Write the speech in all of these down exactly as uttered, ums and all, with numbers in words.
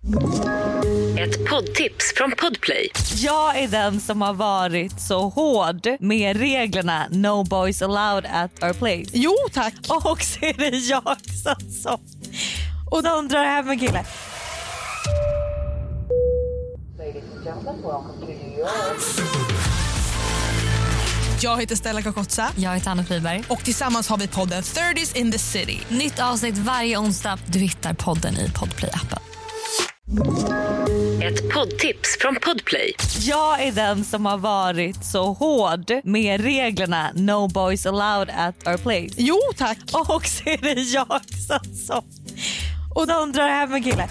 Ett poddtips från Podplay. Jag är den som har varit så hård med reglerna No boys allowed at our place. Jo, tack. Och så är det jag som, som och de drar hem en kille. Jag heter Stella Kakotsa. Jag heter Anna Friberg. Och tillsammans har vi podden thirties in the city. Nytt avsnitt varje onsdag. Du hittar podden i Podplay-appen. Ett poddtips från Podplay. Jag är den som har varit så hård med reglerna No boys allowed at our place. Jo, tack. Och så är det jag som, som och de drar hem en kille.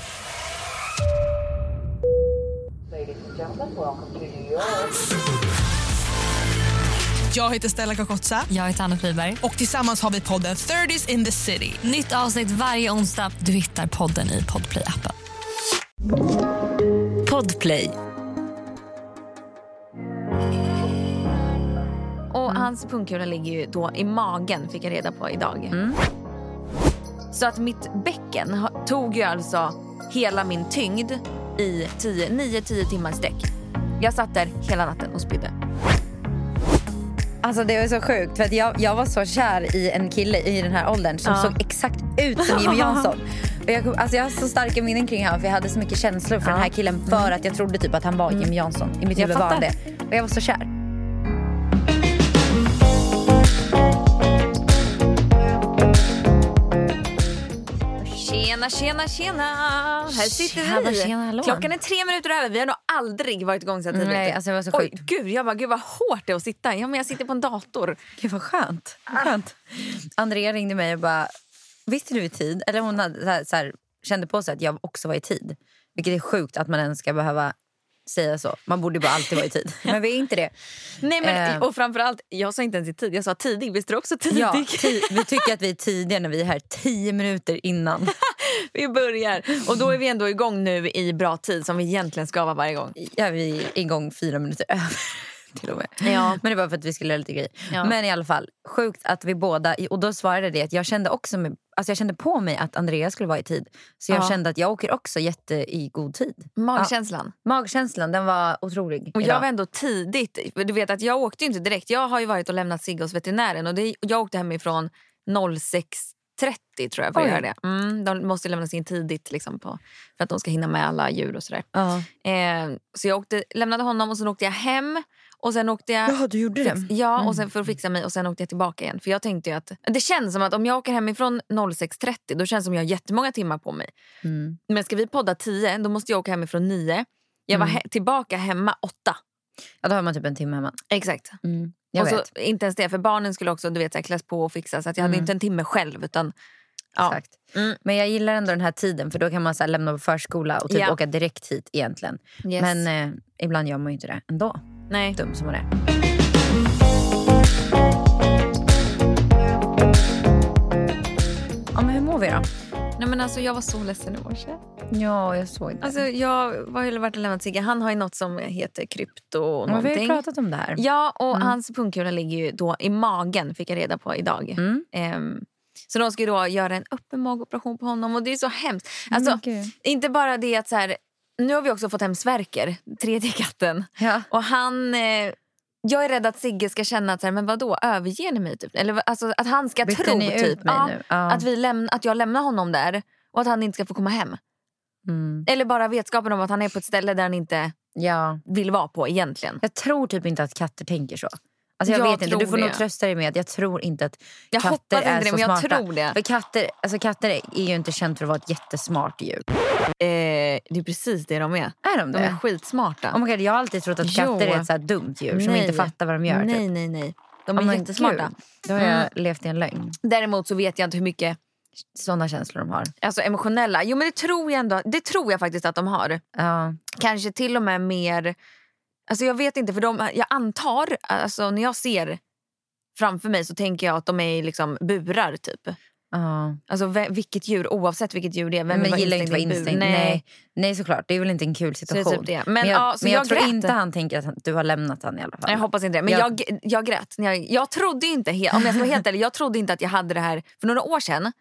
Jag heter Stella Kakotsa. Jag heter Anna Friberg. Och tillsammans har vi podden thirties in the city. Nytt avsnitt varje onsdag. Du hittar podden i Podplay-appen. Podplay. Och hans pungkula ligger ju då i magen, fick jag reda på idag. Mm. Så att mitt bäcken ha- tog ju alltså hela min tyngd i nio till tio timmar sträck. Jag satt där hela natten och spydde. Alltså det var så sjukt för att jag, jag var så kär i en kille i den här åldern som Ja. såg exakt ut som Jimmy Jansson. Och jag, alltså jag har så starka minnen kring honom för jag hade så mycket känslor för Ja. den här killen för att jag trodde typ att han var Jimmy Jansson. I mitt Jag huvud var han fattar. det. Och jag var så kär. Tjena, tjena, tjena. Här sitter Tjena, vi. tjena, hallå. Klockan är tre minuter över. Vi har nog aldrig varit igång så tidigt. Nej, alltså det var så Oj, sjukt. gud, jag bara, gud vad hårt det är att sitta. Ja, men jag sitter på en dator. Gud vad skönt. Vad skönt. Andrea ringde mig och bara, visste du i tid? Eller hon hade, så här, så här, kände på sig att jag också var i tid. Vilket är sjukt att man ens ska behöva säga så. Man borde bara alltid vara i tid. Men vi är inte det. Nej, men Eh. och framförallt, jag sa inte ens i tid. Jag sa tidig. Visst är du också tidig? Ja, ti- vi tycker att vi är tidiga när vi är här tio minuter innan. Vi börjar. Och då är vi ändå igång nu i bra tid som vi egentligen ska vara varje gång. Ja, vi är igång fyra minuter över till och med. Ja. Men det var för att vi skulle göra lite grejer. Ja. Men i alla fall, sjukt att vi båda, och då svarade det att jag kände också med, alltså jag kände på mig att Andrea skulle vara i tid. Så jag Ja. kände att jag åker också jätte i god tid. Magkänslan. Ja. Magkänslan, den var otrolig. Och idag. jag var ändå tidigt. Du vet att jag åkte ju inte direkt. Jag har ju varit och lämnat Sigge hos veterinären. Och det, jag åkte hemifrån sex trettio tror jag för att Oj. göra det. Mm, de måste lämnas in tidigt liksom på, för att de ska hinna med alla djur och sådär. Ja. Eh, så jag åkte, lämnade honom och sen åkte jag hem. Och sen åkte jag... Jaha, du gjorde det? Ja, Mm. och sen för att fixa mig och sen åkte jag tillbaka igen. För jag tänkte ju att det känns som att om jag åker hemifrån sex trettio då känns det som jag har jättemånga timmar på mig. Mm. Men ska vi podda tio då måste jag åka hemifrån nio. Jag var Mm. he- tillbaka hemma åtta. Ja, då har man typ en timme hemma. Exakt. Mm. Jag Och så, vet. inte ens det, för barnen skulle också du vet, så här, kläs på och fixa. Så att jag hade Mm. inte en timme själv utan... Ja. Exakt. Mm. Men jag gillar ändå den här tiden för då kan man så här, lämna på förskola och typ Ja. åka direkt hit egentligen. Yes. Men eh, ibland gör man ju inte det ändå. Nej. Dum som man är. Ja, men hur mår vi då? Nej, men alltså, jag var så ledsen i morse. Ja, jag såg det. Alltså, jag har ju varit och lämnat Sigge. Han har ju något som heter krypto och ja, vi har ju någonting. pratat om det här. Ja, och Mm. hans pungkula ligger ju då i magen, fick jag reda på idag. Mm. Ehm, så de ska ju då göra en öppen magoperation på honom och det är så hemskt. Alltså, Mm, gud. inte bara det att så här, nu har vi också fått hem Sverker, tredje katten. Ja. Och han... Eh, jag är rädd att Sigge ska känna att så här, men vadå, överger ni mig typ? Eller alltså, att han ska Bytte tro ni ut typ mig ja, nu? Ja. att, vi läm- att jag lämnar honom där och att han inte ska få komma hem. Mm. Eller bara vetskapen om att han är på ett ställe där han inte Ja. vill vara på egentligen. Jag tror typ inte att katter tänker så. Alltså jag, Jag vet inte, tror du får det. nog trösta dig med att jag tror inte att Jag katter hoppas inte är det, så men jag smarta. tror det. För katter, alltså katter är ju inte känt för att vara ett jättesmart djur. Eh, det är precis det de är. Är de det? De är skitsmarta. Oh my God, jag har alltid trott att Jo. katter är ett så här dumt djur som Nej. inte fattar vad de gör. Nej, typ. nej, nej. De är Oh, men jättesmarta. gud. Då har jag Mm. levt i en lögn. Däremot så vet jag inte hur mycket Sådana känslor de har. alltså emotionella. Jo, men det tror jag ändå. Det tror jag faktiskt att de har. Ja. Kanske till och med mer. Alltså jag vet inte, för de, jag antar, alltså när jag ser framför mig så tänker jag att de är liksom burar typ. Ja. Alltså ve- vilket djur, oavsett vilket djur det är. Vem Men är gillar inte att vara i en bur? instängd. Nej. Nej. Nej, såklart. Det är väl inte en kul Så det situation. är typ det. Men, Men jag, ja, så men jag, jag tror grät. inte han tänker att du har lämnat han i alla fall. Nej, jag hoppas inte det. Men Jag- jag, jag grät. Jag, jag trodde inte, he- om jag ska vara helt ärlig, jag trodde inte att jag hade det här. För några år sedan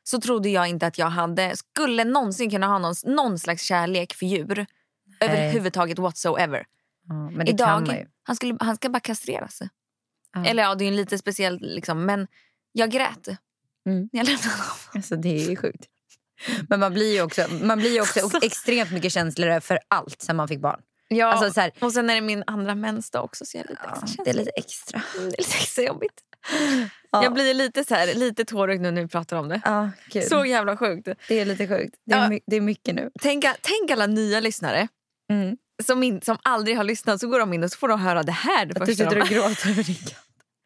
så trodde jag inte att jag hade skulle någonsin kunna ha någon, någon slags kärlek för djur. Nej. Överhuvudtaget whatsoever. Ja, men det Idag, kan man ju. Han, skulle, han ska bara kastreras. Ja. Eller ja, det är ju lite speciellt liksom, men jag grät. Mm. Jag lämnade honom. Alltså det är sjukt. Men man blir ju också, man blir ju också Alltså. extremt mycket känsligare för allt sen man fick barn. Ja, Alltså, så här, och sen är det min andra mensdag också så jag är lite ja, extra känslig. det är lite extra. Mm, det är lite extra jobbigt. Ja. Jag blir lite så här, lite tårögd nu när vi pratar om det. Ja, gud. Så jävla sjukt. Det är lite sjukt. Det är, Ja. my- det är mycket nu. Tänk, tänk alla nya lyssnare Mm. som, in, som aldrig har lyssnat, så går de in och så får de höra det här. Det Att du första sitter de- och gråter över din katt.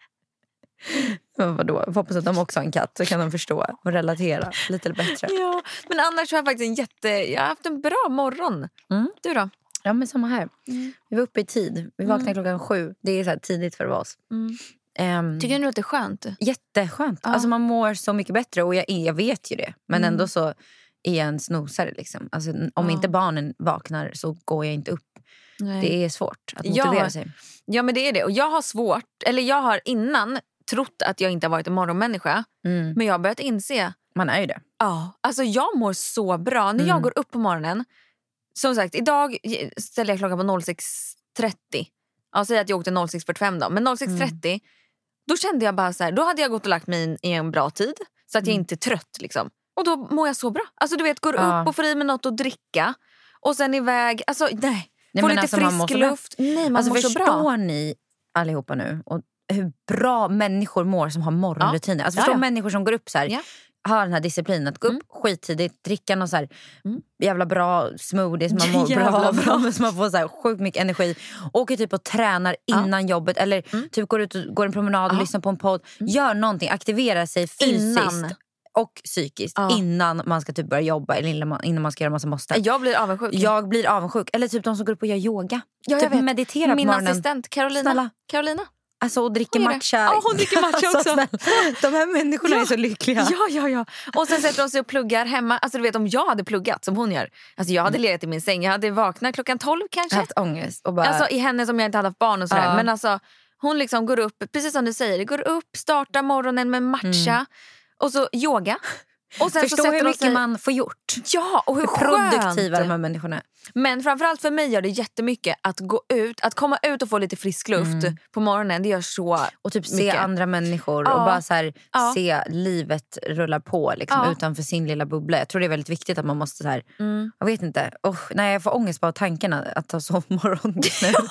Men vadå? Jag hoppas att de också har en katt så kan de förstå och relatera lite bättre. Ja, men annars har jag faktiskt en jätte... Jag har haft en bra morgon. Mm. Du då? Ja, men samma här. Mm. Vi var uppe i tid. Vi vaknade Mm. klockan sju. Det är så här tidigt för oss. Mm. Ehm, Tycker du att det är skönt? Jätteskönt. Ja. Alltså man mår så mycket bättre och jag, jag vet ju det. Men Mm. ändå så är jag en snosare. Liksom. Alltså, om Ja. inte barnen vaknar så går jag inte upp. Nej. Det är svårt att Ja. motivera sig. Ja, men det är det. Och jag har svårt, eller jag har innan trott att jag inte har varit en morgonmänniska. Mm. Men jag har börjat inse, Man är ju det. ja, alltså jag mår så bra. När Mm. jag går upp på morgonen, som sagt, idag ställer jag klockan på noll sex trettio. Ja, säg att jag åkte noll sex fyrtiofem då. Men noll sex trettio, då kände jag bara så här, då hade jag gått och lagt mig in i en bra tid. Så att jag inte är trött liksom. Och då mår jag så bra. Alltså du vet, går Ja. upp och får i mig något att dricka. Och sen iväg, alltså nej. Nej, Får men lite alltså, man mår frisk så bra. luft. Nej, man Alltså mår så förstår bra. ni allihopa nu och hur bra människor mår som har morgonrutiner. Alltså Ja, förstår ja. människor som går upp så här, Ja. har den här disciplinen att gå upp skittidigt, dricka någon så här Mm. jävla bra smoothie som man mår Jävla bra bra. av, så man får så här sjukt mycket energi. Åker typ och tränar innan jobbet eller typ går ut och går en promenad och Ja. lyssnar på en podd. Gör någonting, aktivera sig fysiskt Innan. och psykiskt Ja. innan man ska typ börja jobba eller innan man, innan man ska göra massa måste. Jag blir avundsjuk. Jag blir avundsjuk. Eller typ de som går upp och gör yoga. Ja, jag typ vet. meditera på Min morgonen. assistent Carolina. Snälla. Carolina. Alltså och dricker Hon gör det. matcha. Ja, hon dricker matcha Alltså, också. snälla. De här människorna Ja. är så lyckliga. Ja, ja, ja. Och sen sätter de sig och pluggar hemma. Alltså du vet, om jag hade pluggat som hon gör. Alltså jag hade legat i min säng. Jag hade vaknat klockan tolv Jag har kanske. haft ångest. Och bara, Alltså i henne som jag inte hade haft barn och sådär. Ja. Men alltså hon liksom går upp, precis som du säger. Går upp, startar morgonen med matcha. Och så yoga. Och sen så förstå sätter hur de mycket sig... man får gjort. Ja, och hur Hur produktiva skönt. de här människorna är. Men framförallt för mig gör det jättemycket att gå ut, att komma ut och få lite frisk luft på morgonen. Det gör så Och typ se mycket. andra människor Ja. och bara så här, Ja. se livet rulla på liksom, Ja. utanför sin lilla bubbla. Jag tror det är väldigt viktigt att man måste så här, Mm. jag vet inte. Oh, nej, jag får ångest bara av tankarna att ta sovmorgon just nu.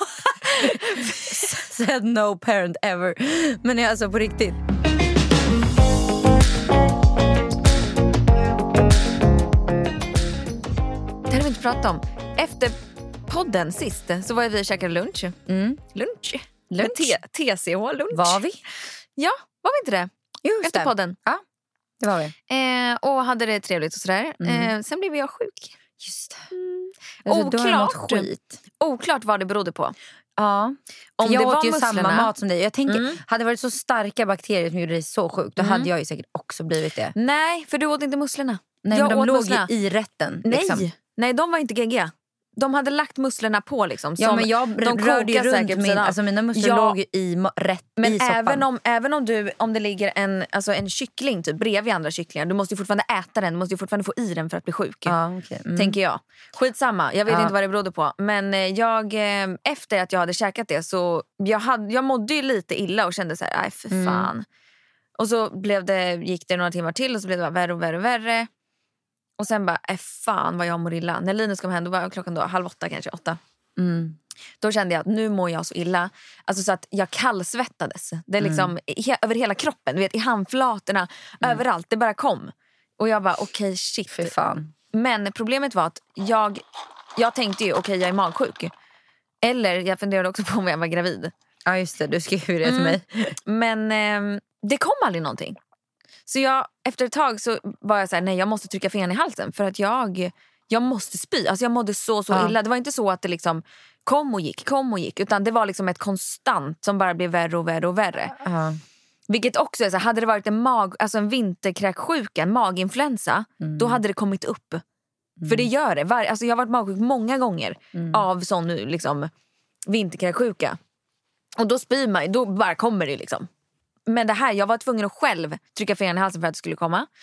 Said no parent ever. Men jag, alltså på riktigt. Det har vi inte pratat om. Efter podden sist så var vi och käkade lunch. Mm. Lunch? Lunch. T- TCH-lunch. Var vi? Ja, var vi inte det? Just Efter det. podden. Ja, det var vi. Eh, och hade det trevligt och sådär. Mm. Eh, sen blev jag sjuk. Just Mm. det. Alltså, då har jag mått Oklart. skit. Oklart vad det berodde på. Ja. Om jag det åt var ju musslorna. samma mat som dig. Jag tänker, Mm. hade det varit så starka bakterier som gjorde dig så sjuk, då Mm. hade jag ju säkert också blivit det. Nej, för du åt inte musslorna. Nej, jag men de åt låg musslorna. ju i rätten. Nej, Liksom. nej, de var inte geggiga. De hade lagt musslorna på liksom. Ja, som- men jag de rörde ju kokar säkert runt på min, sidan. alltså mina musslor Ja. låg ju i ma- rätt Men i soppan. även om, även om, du, om det ligger en, alltså en kyckling typ, bredvid andra kycklingar, du måste ju fortfarande äta den, du måste ju fortfarande få i den för att bli sjuk. Ja, okay. mm. Tänker jag. Skitsamma, jag vet Ja. inte vad det berodde på. Men eh, jag, eh, efter att jag hade käkat det så jag, hade, jag mådde ju lite illa och kände så här, nej för fan. Mm. Och så blev det, gick det några timmar till och så blev det bara värre och värre och värre. Och sen bara, äh, fan vad jag mår illa. När Linus kom hem, då var klockan då halv åtta kanske, åtta. Mm. Då kände jag att nu mår jag så illa. Alltså så att jag kallsvettades. Det är liksom he- över hela kroppen. Du vet, i handflatorna, överallt. Det bara kom. Och jag bara, okej, okay, shit. Fy fan. Men problemet var att jag, jag tänkte ju, okej, okay, jag är magsjuk. Eller jag funderade också på om jag var gravid. Ja, just det. Du skrev ju det till Mm. mig. Men eh, det kom aldrig någonting. Så jag, efter ett tag så var jag så här, nej, jag måste trycka fingrarna i halsen. För att jag, jag måste spy. Alltså jag mådde så, så Ja. illa. Det var inte så att det liksom kom och gick, kom och gick. Utan det var liksom ett konstant som bara blev värre och värre och värre. Ja. Vilket också är så här, hade det varit en, mag, alltså en vinterkräksjuka, en maginfluensa, Mm. då hade det kommit upp. För det gör det. Var, alltså jag har varit magsjuk många gånger Mm. av sån liksom, vinterkräksjuka. Och då spyr man, då bara kommer det liksom. Men det här, jag var tvungen att själv trycka fingrarna i halsen för att det skulle komma.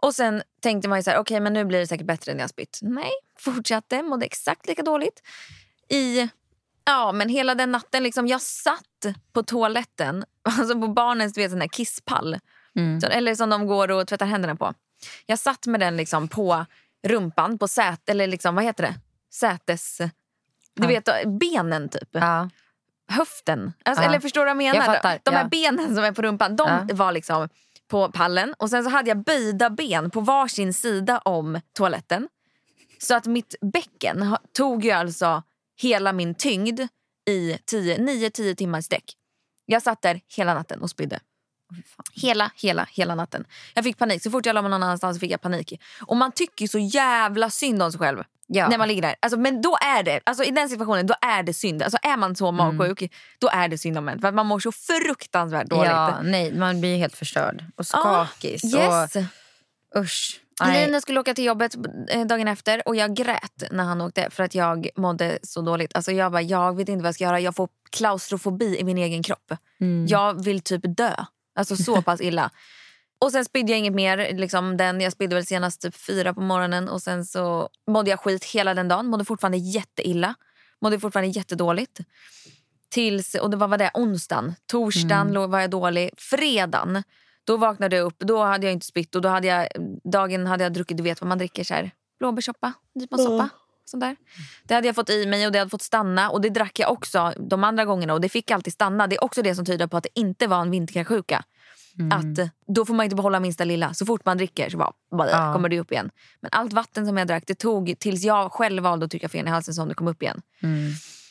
Och sen tänkte man ju så här, okej okay, men nu blir det säkert bättre när jag spytt. Nej, fortsatte, mådde exakt lika dåligt. I, ja men hela den natten liksom, jag satt på toaletten, alltså på barnens, du vet, sån här kisspall. Mm. Så, eller som de går och tvättar händerna på. Jag satt med den liksom på rumpan, på sät, eller liksom, vad heter det? Sätes, du ja. vet, benen typ. Ja. Höften. Alltså, ja. Eller förstår du vad jag menar? Jag fattar. De här ja. benen som är på rumpan, de ja. var liksom på pallen. Och sen så hade jag böjda ben på varsin sida om toaletten. Så att mitt bäcken tog ju alltså hela min tyngd i nio tio timmar sträck. Jag satt där hela natten och spydde. Hela, hela, hela natten. Jag fick panik. Så fort jag la mig någon annanstans fick jag panik. Och man tycker så jävla synd om sig själv. Ja. När man ligger där. Alltså, men då är det, alltså i den situationen, då är det synd. Alltså är man så magsjuk, mm. då är det synd om en. För att man mår så fruktansvärt dåligt. Ja, nej, man blir helt förstörd. Och skakig. Ah, yes. Och, usch. Linus skulle åka till jobbet dagen efter och jag grät när han åkte för att jag mådde så dåligt. Alltså jag bara, jag vet inte vad jag ska göra. Jag får klaustrofobi i min egen kropp. Mm. Jag vill typ dö. Alltså så pass illa. Och sen spydde jag inget mer. Liksom den, jag spydde väl senast typ fyra på morgonen. Och sen så mådde jag skit hela den dagen. Mådde fortfarande jätteilla. Mådde fortfarande jättedåligt. Tills, och det var vad det onsdagen. Torsdagen mm. var jag dålig. Fredagen, då vaknade jag upp. Då hade jag inte spytt. Och då hade jag, dagen hade jag druckit, du vet vad man dricker så här. Blåbärssoppa, nyponsoppa. Mm. Sånt där. Det hade jag fått i mig och det hade fått stanna. Och det drack jag också de andra gångerna. Och det fick alltid stanna. Det är också det som tyder på att det inte var en vinterkräksjuka. Mm. Att då får man inte behålla minsta lilla. Så fort man dricker så bara, bara ja. kommer det upp igen. Men allt vatten som jag drack, det tog tills jag själv valde att trycka fel i halsen som det kom upp igen. Mm.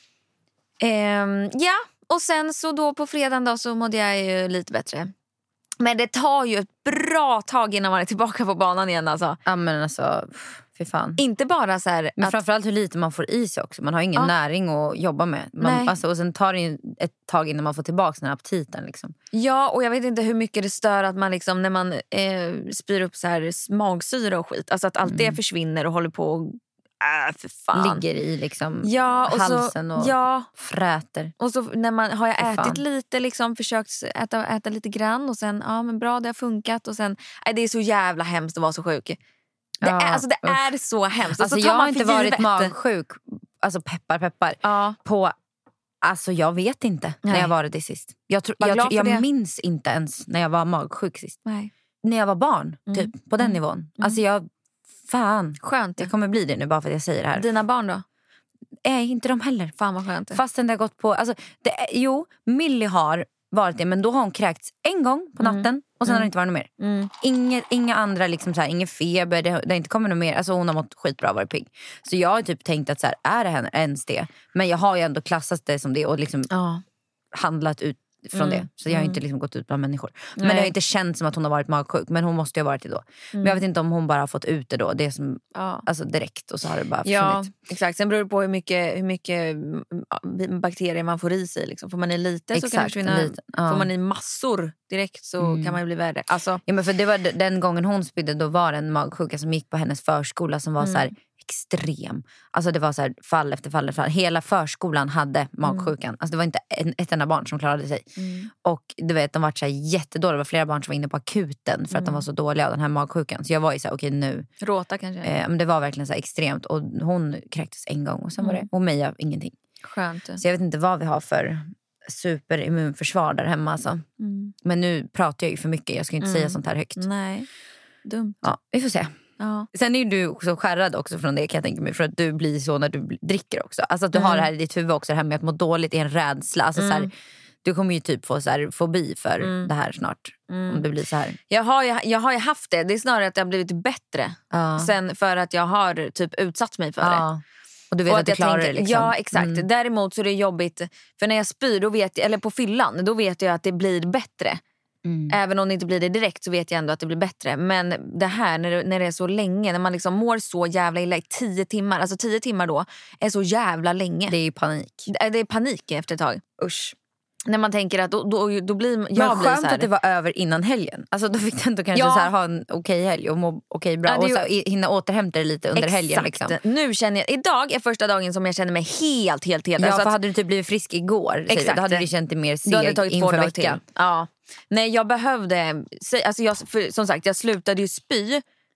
ehm, Ja, och sen så då på fredagen då så mådde jag ju lite bättre. Men det tar ju ett bra tag innan man är tillbaka på banan igen alltså. Ja men alltså, fy fan. Inte bara så här men att... framförallt hur lite man får i sig också. Man har ingen ja. näring att jobba med. Man, alltså, och sen tar det ju ett tag innan man får tillbaka den här aptiten liksom. Ja, och jag vet inte hur mycket det stör att man liksom, när man eh, spyr upp så här magsyra och skit. Alltså att allt det mm. försvinner och håller på och Äh, för fan. Ligger i liksom ja, och halsen så, och ja. fräter. Och så när man har jag för ätit fan. lite liksom, försökt äta, äta lite grann och sen ja men bra, det har funkat och sen nej, det är så jävla hemskt att vara så sjuk. Det, ja, är, alltså, det är så hemskt. Alltså, så jag har inte varit magsjuk, alltså peppar peppar ja. på, alltså jag vet inte nej. när jag var det sist. Jag, tro, jag, jag, jag minns inte ens när jag var magsjuk sist. Nej. När jag var barn, mm. typ på den mm. nivån. Mm. Alltså jag fan, skönt. Jag kommer bli det nu bara för att jag säger det här. Dina barn då? Nej, inte de heller. Fan vad skönt. Fastän det har gått på, alltså, det, jo, Millie har varit det, men då har hon kräkts en gång på natten mm. och sen mm. har det inte varit något mer. Mm. Inga, inga andra, liksom så här, ingen feber, det, det har inte kommit något mer. Alltså hon har mått skitbra, varit pigg. Så jag har typ tänkt att så här, är det henne ens det? Men jag har ju ändå klassat det som det och liksom ja. handlat ut från mm. det. Så jag har inte liksom gått ut bland människor. Men Nej. det har inte känts som att hon har varit magsjuk. Men hon måste ju ha varit det då. Mm. Men jag vet inte om hon bara har fått ut det då. Det är som, ja. alltså direkt och så har det bara försvunnit. Ja, exakt. Sen beror det på hur mycket, hur mycket bakterier man får i sig. Liksom. Får man i lite exakt, så kan det försvinna. Lite. Ja. Får man i massor direkt så mm. kan man ju bli värre. Alltså. Ja, men för det var den gången hon spydde, då var det en magsjuka som gick på hennes förskola som var mm. så här extrem. Alltså det var så här fall efter fall efter fall. Hela förskolan hade magsjukan. Mm. Alltså det var inte en, ett enda barn som klarade sig. Mm. Och du vet, de var så här jättedåliga. Det var flera barn som var inne på akuten för att mm. de var så dåliga av den här magsjukan. Så jag var ju så här, okej okay, nu. Råta kanske. Eh, men det var verkligen så här extremt. Och hon kräktes en gång och sen mm. var det. Och Meja ingenting. Skönt. Så jag vet inte vad vi har för superimmunförsvar där hemma alltså. Mm. Men nu pratar jag ju för mycket. Jag ska inte mm. säga sånt här högt. Nej, dumt. Ja, vi får se. Ja. Sen är ju du så skärrad också från det kan jag tänka mig. För att du blir så när du dricker också. Alltså att du mm. har det här i ditt huvud också. Det här med att må dåligt är en rädsla. Alltså mm. så här, du kommer ju typ få så här fobi för mm. det här snart. Mm. Om det blir så här. Jag har, ju, jag har ju haft det. Det är snarare att det har blivit bättre. Ja. Sen för att jag har typ utsatt mig för ja. det. Och du vet och att, att du klarar tänker, det liksom. Ja exakt, mm. däremot så är det jobbigt. För när jag spyr, då vet jag, eller på fyllan, då vet jag att det blir bättre. Mm. Även om det inte blir det direkt så vet jag ändå att det blir bättre. Men det här när det, när det är så länge, när man liksom mår så jävla illa i tio timmar. Alltså tio timmar då är så jävla länge. Det är ju panik. Det, det är panik efter ett tag. Usch. När man tänker att då, då, då blir jag men blir skönt så här. att det var över innan helgen. Alltså då fick du ändå kanske ja. så här, ha en okej okay helg och må okej okay bra. Ja, och så ju... hinna återhämta dig lite under exakt. helgen liksom. Nu känner jag, idag är första dagen som jag känner mig helt, helt, helt. Ja, alltså för att... hade du typ blivit frisk igår exakt. Då hade du känt dig mer seg då hade det tagit inför veckan. Till. Ja. Nej, jag behövde, alltså jag, för, som sagt, jag slutade ju spy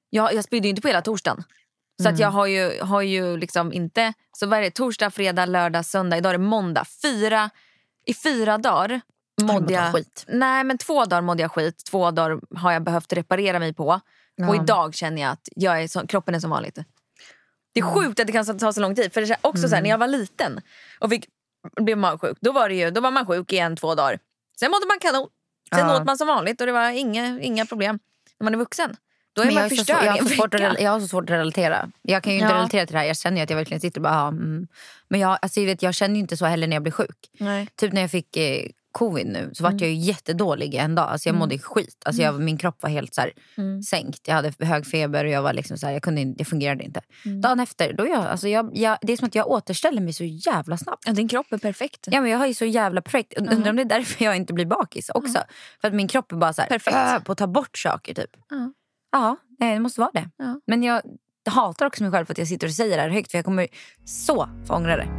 Jag, jag spydde ju inte på hela torsdagen. Så Mm. att jag har ju, har ju liksom inte... Så vad är det? Torsdag, fredag, lördag, söndag. Idag är det måndag. Fyra, I fyra dagar mådde jag... skit. Nej, men två dagar mådde jag skit. Två dagar har jag behövt reparera mig på. Ja. Och idag känner jag att jag är så, kroppen är som vanligt. Det är sjukt att det kan ta så lång tid. För det är också Mm. så här, när jag var liten och fick, blev magsjuk, då var, det ju, då var man sjuk i en, två dagar. Sen mådde man kanon. Sen Ja. åt man som vanligt och det var inga, inga problem. När man är vuxen, då är Men man jag, är så, förstörd jag, i har en så svårt att, vecka. rel- jag har så svårt att relatera. Jag kan ju inte Ja. relatera till det här. Jag känner ju att jag verkligen sitter och bara, ja, mm. Men jag, alltså, jag, vet, jag känner ju inte så heller när jag blir sjuk. Nej. Typ när jag fick eh, covid nu så var jag ju jättedålig en dag. Alltså jag mådde skit. Alltså jag, min kropp var helt så här, sänkt. Jag hade hög feber och jag var liksom så här, jag kunde inte, det fungerade inte. Dagen efter, då jag, alltså jag, jag, det är som att jag återställer mig så jävla snabbt. Ja, din kropp är perfekt. Ja, men jag har ju så jävla perfekt. Undrar om det är därför jag inte blir bakis också. För att min kropp är bara så här, Perfekt. äh, på att ta bort saker typ. Ja. Ja, nej, det måste vara det. Ja. Men jag hatar också mig själv för att jag sitter och säger det här högt. För jag kommer så få ångra det.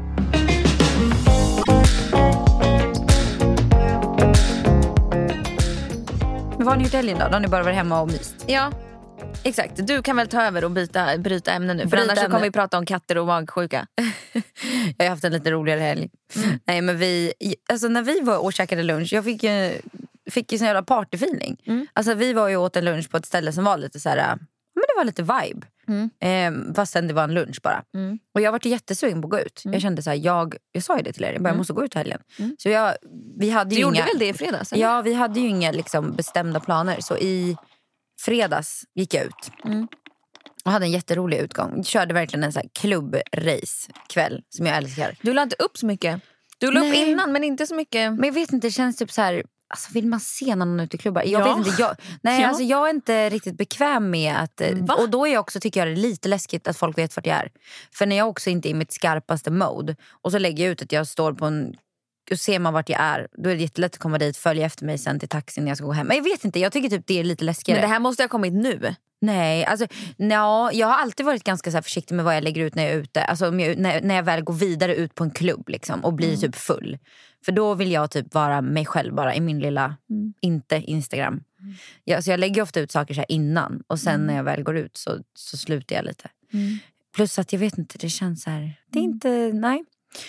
Men vad har ni gjort i helgen då? Då har ni bara varit hemma och myst. Ja, exakt. Du kan väl ta över och byta, bryta ämne nu. För Bryta annars så ämne. kommer vi prata om katter och magsjuka. Jag har haft en lite roligare helg. Mm. Nej, men vi, alltså när vi var och käkade lunch, jag fick ju, fick ju sån jävla partyfeeling. Mm. Alltså vi var ju åt en lunch på ett ställe som var lite så här, men det var lite vibe. Mm. Eh, fastän det var en lunch bara. Mm. Och jag var jättesugen på att gå ut. Mm. Jag kände så här, jag, jag sa ju det till er, jag bara, jag måste gå ut helgen. Mm. Så jag, vi hade du ju gjorde inga, väl det i fredags? Eller? Ja, vi hade ju inga liksom, bestämda planer. Så i fredags gick jag ut. Mm. Och hade en jätterolig utgång. Jag körde verkligen en så här klubbrace kväll som jag älskar. Du la inte upp så mycket. Du la upp Nej. innan men inte så mycket. Men jag vet inte, det känns typ så här, alltså vill man se någon ute i klubbar? Jag Ja. vet inte, jag, nej Ja. alltså jag är inte riktigt bekväm med att, Va? och då är jag också, tycker jag det är lite läskigt att folk vet vart jag är. För när jag också inte är i mitt skarpaste mode och så lägger jag ut att jag står på en, och ser man vart jag är, då är det jättelätt att komma dit, följa efter mig sen till taxin när jag ska gå hem. Men jag vet inte, jag tycker typ det är lite läskigare. Men det här måste ha kommit nu. Nej, alltså no, jag har alltid varit ganska så här försiktig med vad jag lägger ut när jag är ute. Alltså om jag, när, när jag väl går vidare ut på en klubb liksom, och blir mm. typ full. För då vill jag typ vara mig själv bara i min lilla, mm. inte Instagram. Mm. Jag, så jag lägger ofta ut saker så här innan. Och sen mm. när jag väl går ut så, så slutar jag lite. Mm. Plus att jag vet inte, det känns så här, det är mm. inte, nej.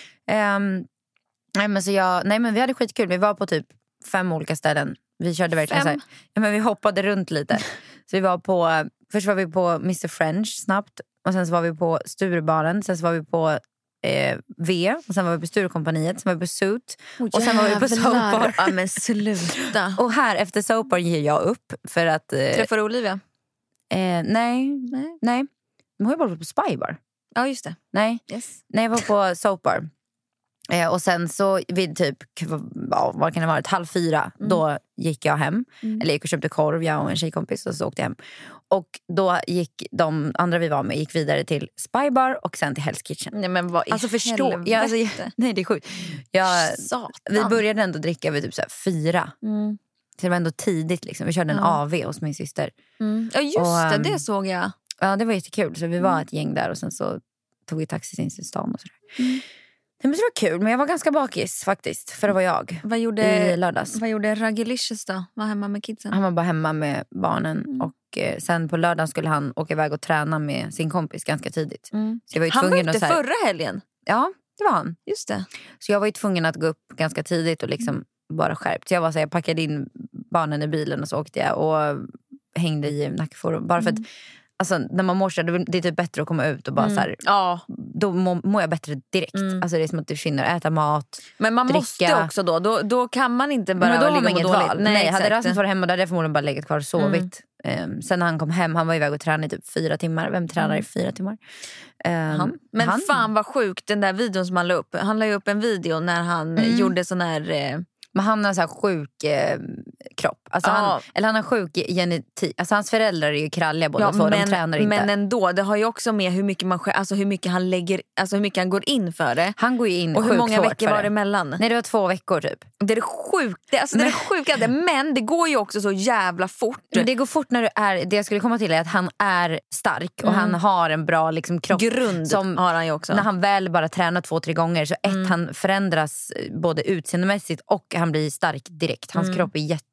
Um, nej, men så jag, nej men vi hade skitkul, vi var på typ fem olika ställen. Vi körde verkligen så här, ja, men vi hoppade runt lite. Så vi var på, först var vi på mister French snabbt. Och sen så var vi på Sturebaren. Sen så var vi på eh, V. Och sen var vi på Sturekompaniet. Sen var vi på Suit. Oh, och sen var vi på Soapbar. Ja men sluta. Och här efter Soapbar ger jag upp. För att... Eh, Träffar du Olivia? Eh, nej, nej. Nej. De har ju bara varit på Spybar. Ja just det. Nej, yes. nej jag var på Soapbar. Eh, och sen så vid typ, ja, vad kan det vara, ett halv fyra, mm. då gick jag hem. Mm. Eller gick och köpte korv, jag och en tjejkompis, och så åkte jag hem. Och då gick de andra vi var med gick vidare till Spybar och sen till Hell's Kitchen. Nej men vad i alltså förstå, helvete? jag, alltså, jag, nej det är sjukt. Jag, Satan. vi började ändå dricka vid typ så här fyra. Mm. Så det var ändå tidigt liksom. Vi körde en mm. A V hos min syster. Mm. Ja just och, det, det såg jag. Ja det var jättekul. Så vi var mm. ett gäng där och sen så tog vi taxi in till stan och sådär. Mm. Det var kul, men jag var ganska bakis faktiskt, för det var jag. Vad gjorde, i lördags. Vad gjorde Raggelicious då? Var hemma med kidsen? Han var bara hemma med barnen. Mm. Och eh, sen på lördagen skulle han åka iväg och träna med sin kompis ganska tidigt. Mm. Så jag var ju han var ute att, så här, förra helgen? Ja, det var han. Just det. Så jag var ju tvungen att gå upp ganska tidigt och liksom mm. bara skärpt. Så jag var så här, jag packade in barnen i bilen och så åkte jag och hängde i nackforum. Bara för mm. att alltså, när man mår så, det är typ bättre att komma ut och bara mm. så här, ja. Då mår, mår jag bättre direkt. Mm. Alltså det är som att du finner äta mat, men man dricka. Måste också då, då, då kan man inte bara men då ligga inget dåligt. val. Nej, Nej, exakt. hade Rasmus varit hemma, då hade jag förmodligen bara legat kvar och sovit. Mm. Um, sen när han kom hem, han var iväg och tränade i typ fyra timmar. Vem tränar mm. i fyra timmar? Um, han. Men han. Fan vad sjukt, den där videon som han la upp. Han la ju upp en video när han mm. gjorde sån här... Eh, Men han har så här sjuk eh, kropp. Alltså ja. han, eller han har sjuk genetik. Alltså hans föräldrar är ju kralliga båda ja, två. Men, de tränar inte. Men ändå, det har ju också med hur mycket, man, alltså hur mycket han lägger, alltså hur mycket han går in för det. Han går ju in och hur många hårt veckor var det emellan? Nej, det var två veckor typ. Det är det sjukt. Det, alltså, det är det sjukaste. Men det går ju också så jävla fort. Men det går fort när du är, det jag skulle komma till är att han är stark och mm. han har en bra liksom, kropp. Grund som, har han ju också. När han väl bara tränar två, tre gånger så ett, mm. han förändras både utseendemässigt och han blir stark direkt. Hans mm. kropp är jätteanpassad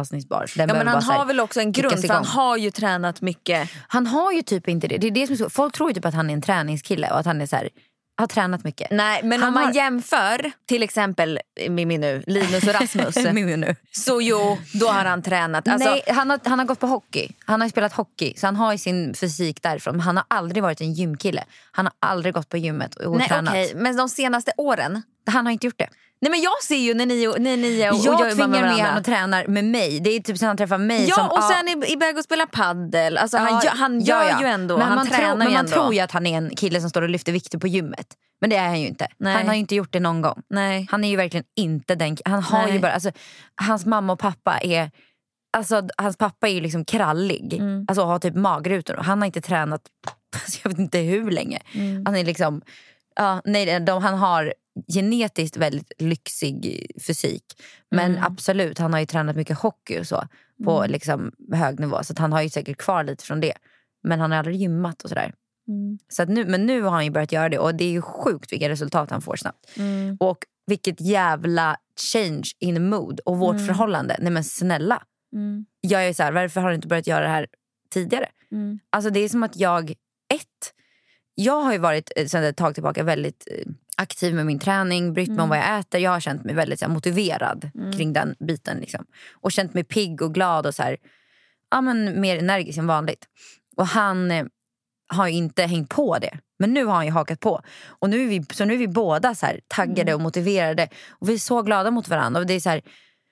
anpassningsbar. Den Ja, men han bara, så här, har väl också en grund, kickas för han igång. har ju tränat mycket. Han har ju typ inte det. Det är det som är så. Folk tror ju typ att han är en träningskille och att han är så här, har tränat mycket. Nej, men Han om man har- jämför till exempel med min nu, Linus och Rasmus. nu. Så jo, då har han tränat. Alltså, Nej, han har, han har gått på hockey. Han har spelat hockey. Så han har ju sin fysik därifrån. Men han har aldrig varit en gymkille. Han har aldrig gått på gymmet och nej, tränat. okej, men de senaste åren. Han har inte gjort det. Nej, men jag ser ju när ni, när ni och, och Jag jobbar tvingar med varandra. honom och tränar med mig. Det är typ som han träffar mig. Ja, som, och sen är iväg och spela paddel. Alltså, han, Ja, gör, han ja, gör ja. ju ändå, men han man tränar tror, Men ju man ändå. tror ju att han är en kille som står och lyfter vikter på gymmet. Men det är han ju inte. Nej. Han har ju inte gjort det någon gång. Nej. Han är ju verkligen inte den. Han har Nej. ju bara, alltså, hans mamma och pappa är, alltså hans pappa är ju liksom krallig. Mm. Alltså har typ magrutor. Och han har inte tränat, alltså, jag vet inte hur länge. Mm. Han är liksom, ja, nej, de, han har genetiskt väldigt lyxig fysik. Men Mm. absolut, han har ju tränat mycket hockey och så. På Mm. liksom hög nivå. Så att han har ju säkert kvar lite från det. Men han har aldrig gymmat och sådär. Mm. Så att nu, men nu har han ju börjat göra det. Och det är ju sjukt vilka resultat han får snabbt. Mm. Och vilket jävla change in mood. Och vårt Mm. förhållande. Nej men snälla. Mm. Jag är så här, varför har du inte börjat göra det här tidigare? Mm. Alltså det är som att jag, ett, jag har ju varit eh, sedan ett tag tillbaka väldigt eh, aktiv med min träning, brytt mig Mm. om vad jag äter. Jag har känt mig väldigt så här, motiverad Mm. kring den biten liksom. Och känt mig pigg och glad och så här, ja men mer energisk än vanligt. Och han eh, har ju inte hängt på det. Men nu har han ju hakat på. Och nu är vi, så nu är vi båda så här taggade Mm. och motiverade. Och vi är så glada mot varandra. Och det är så här,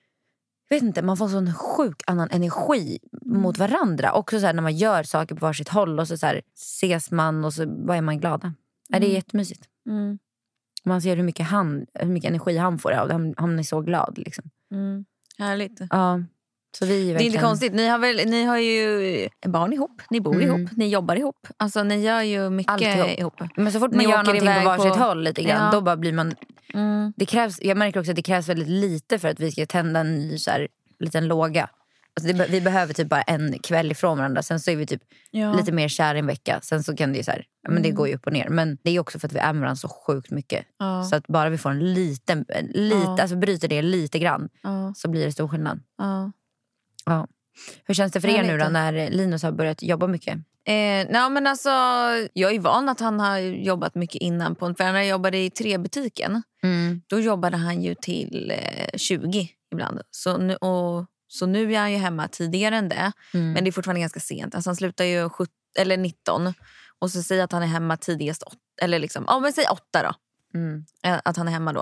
jag vet inte, man får sån sjuk annan energi mot varandra. Också så här, när man gör saker på varsitt håll och så, så här, ses man och så bara är man glada. Ja, det är jättemysigt. Mm. Man ser hur mycket, han, hur mycket energi han får av det. Han, han är så glad liksom. Mm. Härligt. Ja, så vi är Det är verkligen... inte konstigt. Ni har, väl, ni har ju barn ihop, ni bor Mm. ihop, ni jobbar ihop. Alltså ni gör ju mycket Allt ihop. ihop. Men så fort Ni man gör åker någonting på iväg varsitt på- håll lite grann, Ja. då bara blir man... Mm. Det krävs, jag märker också att det krävs väldigt lite för att vi ska tända en ny så här, liten låga. Alltså det, vi behöver typ bara en kväll ifrån varandra. Sen så är vi typ Ja. lite mer kär i en vecka. Sen så kan det ju så här, ja, men det går ju upp och ner. Men det är också för att vi är med varandra så sjukt mycket. Ja. Så att bara vi får en liten, en lite, Ja. alltså bryter det lite grann, Ja. så blir det stor skillnad. Ja. Ja. Hur känns det för er Jag nu vet då inte. när Linus har börjat jobba mycket? Eh, nej, men alltså, jag är van att han har jobbat mycket innan. På, för när jag jobbade i trebutiken, Mm. då jobbade han ju till eh, tjugo ibland. Så nu, och, så nu är han ju hemma tidigare än det. Mm. Men det är fortfarande ganska sent. Alltså han slutar ju sjutton, eller nitton. Och så säger att han är hemma tidigast åtta. Eller liksom, ja men säg åtta då. Mm. Eh, Att han är hemma då.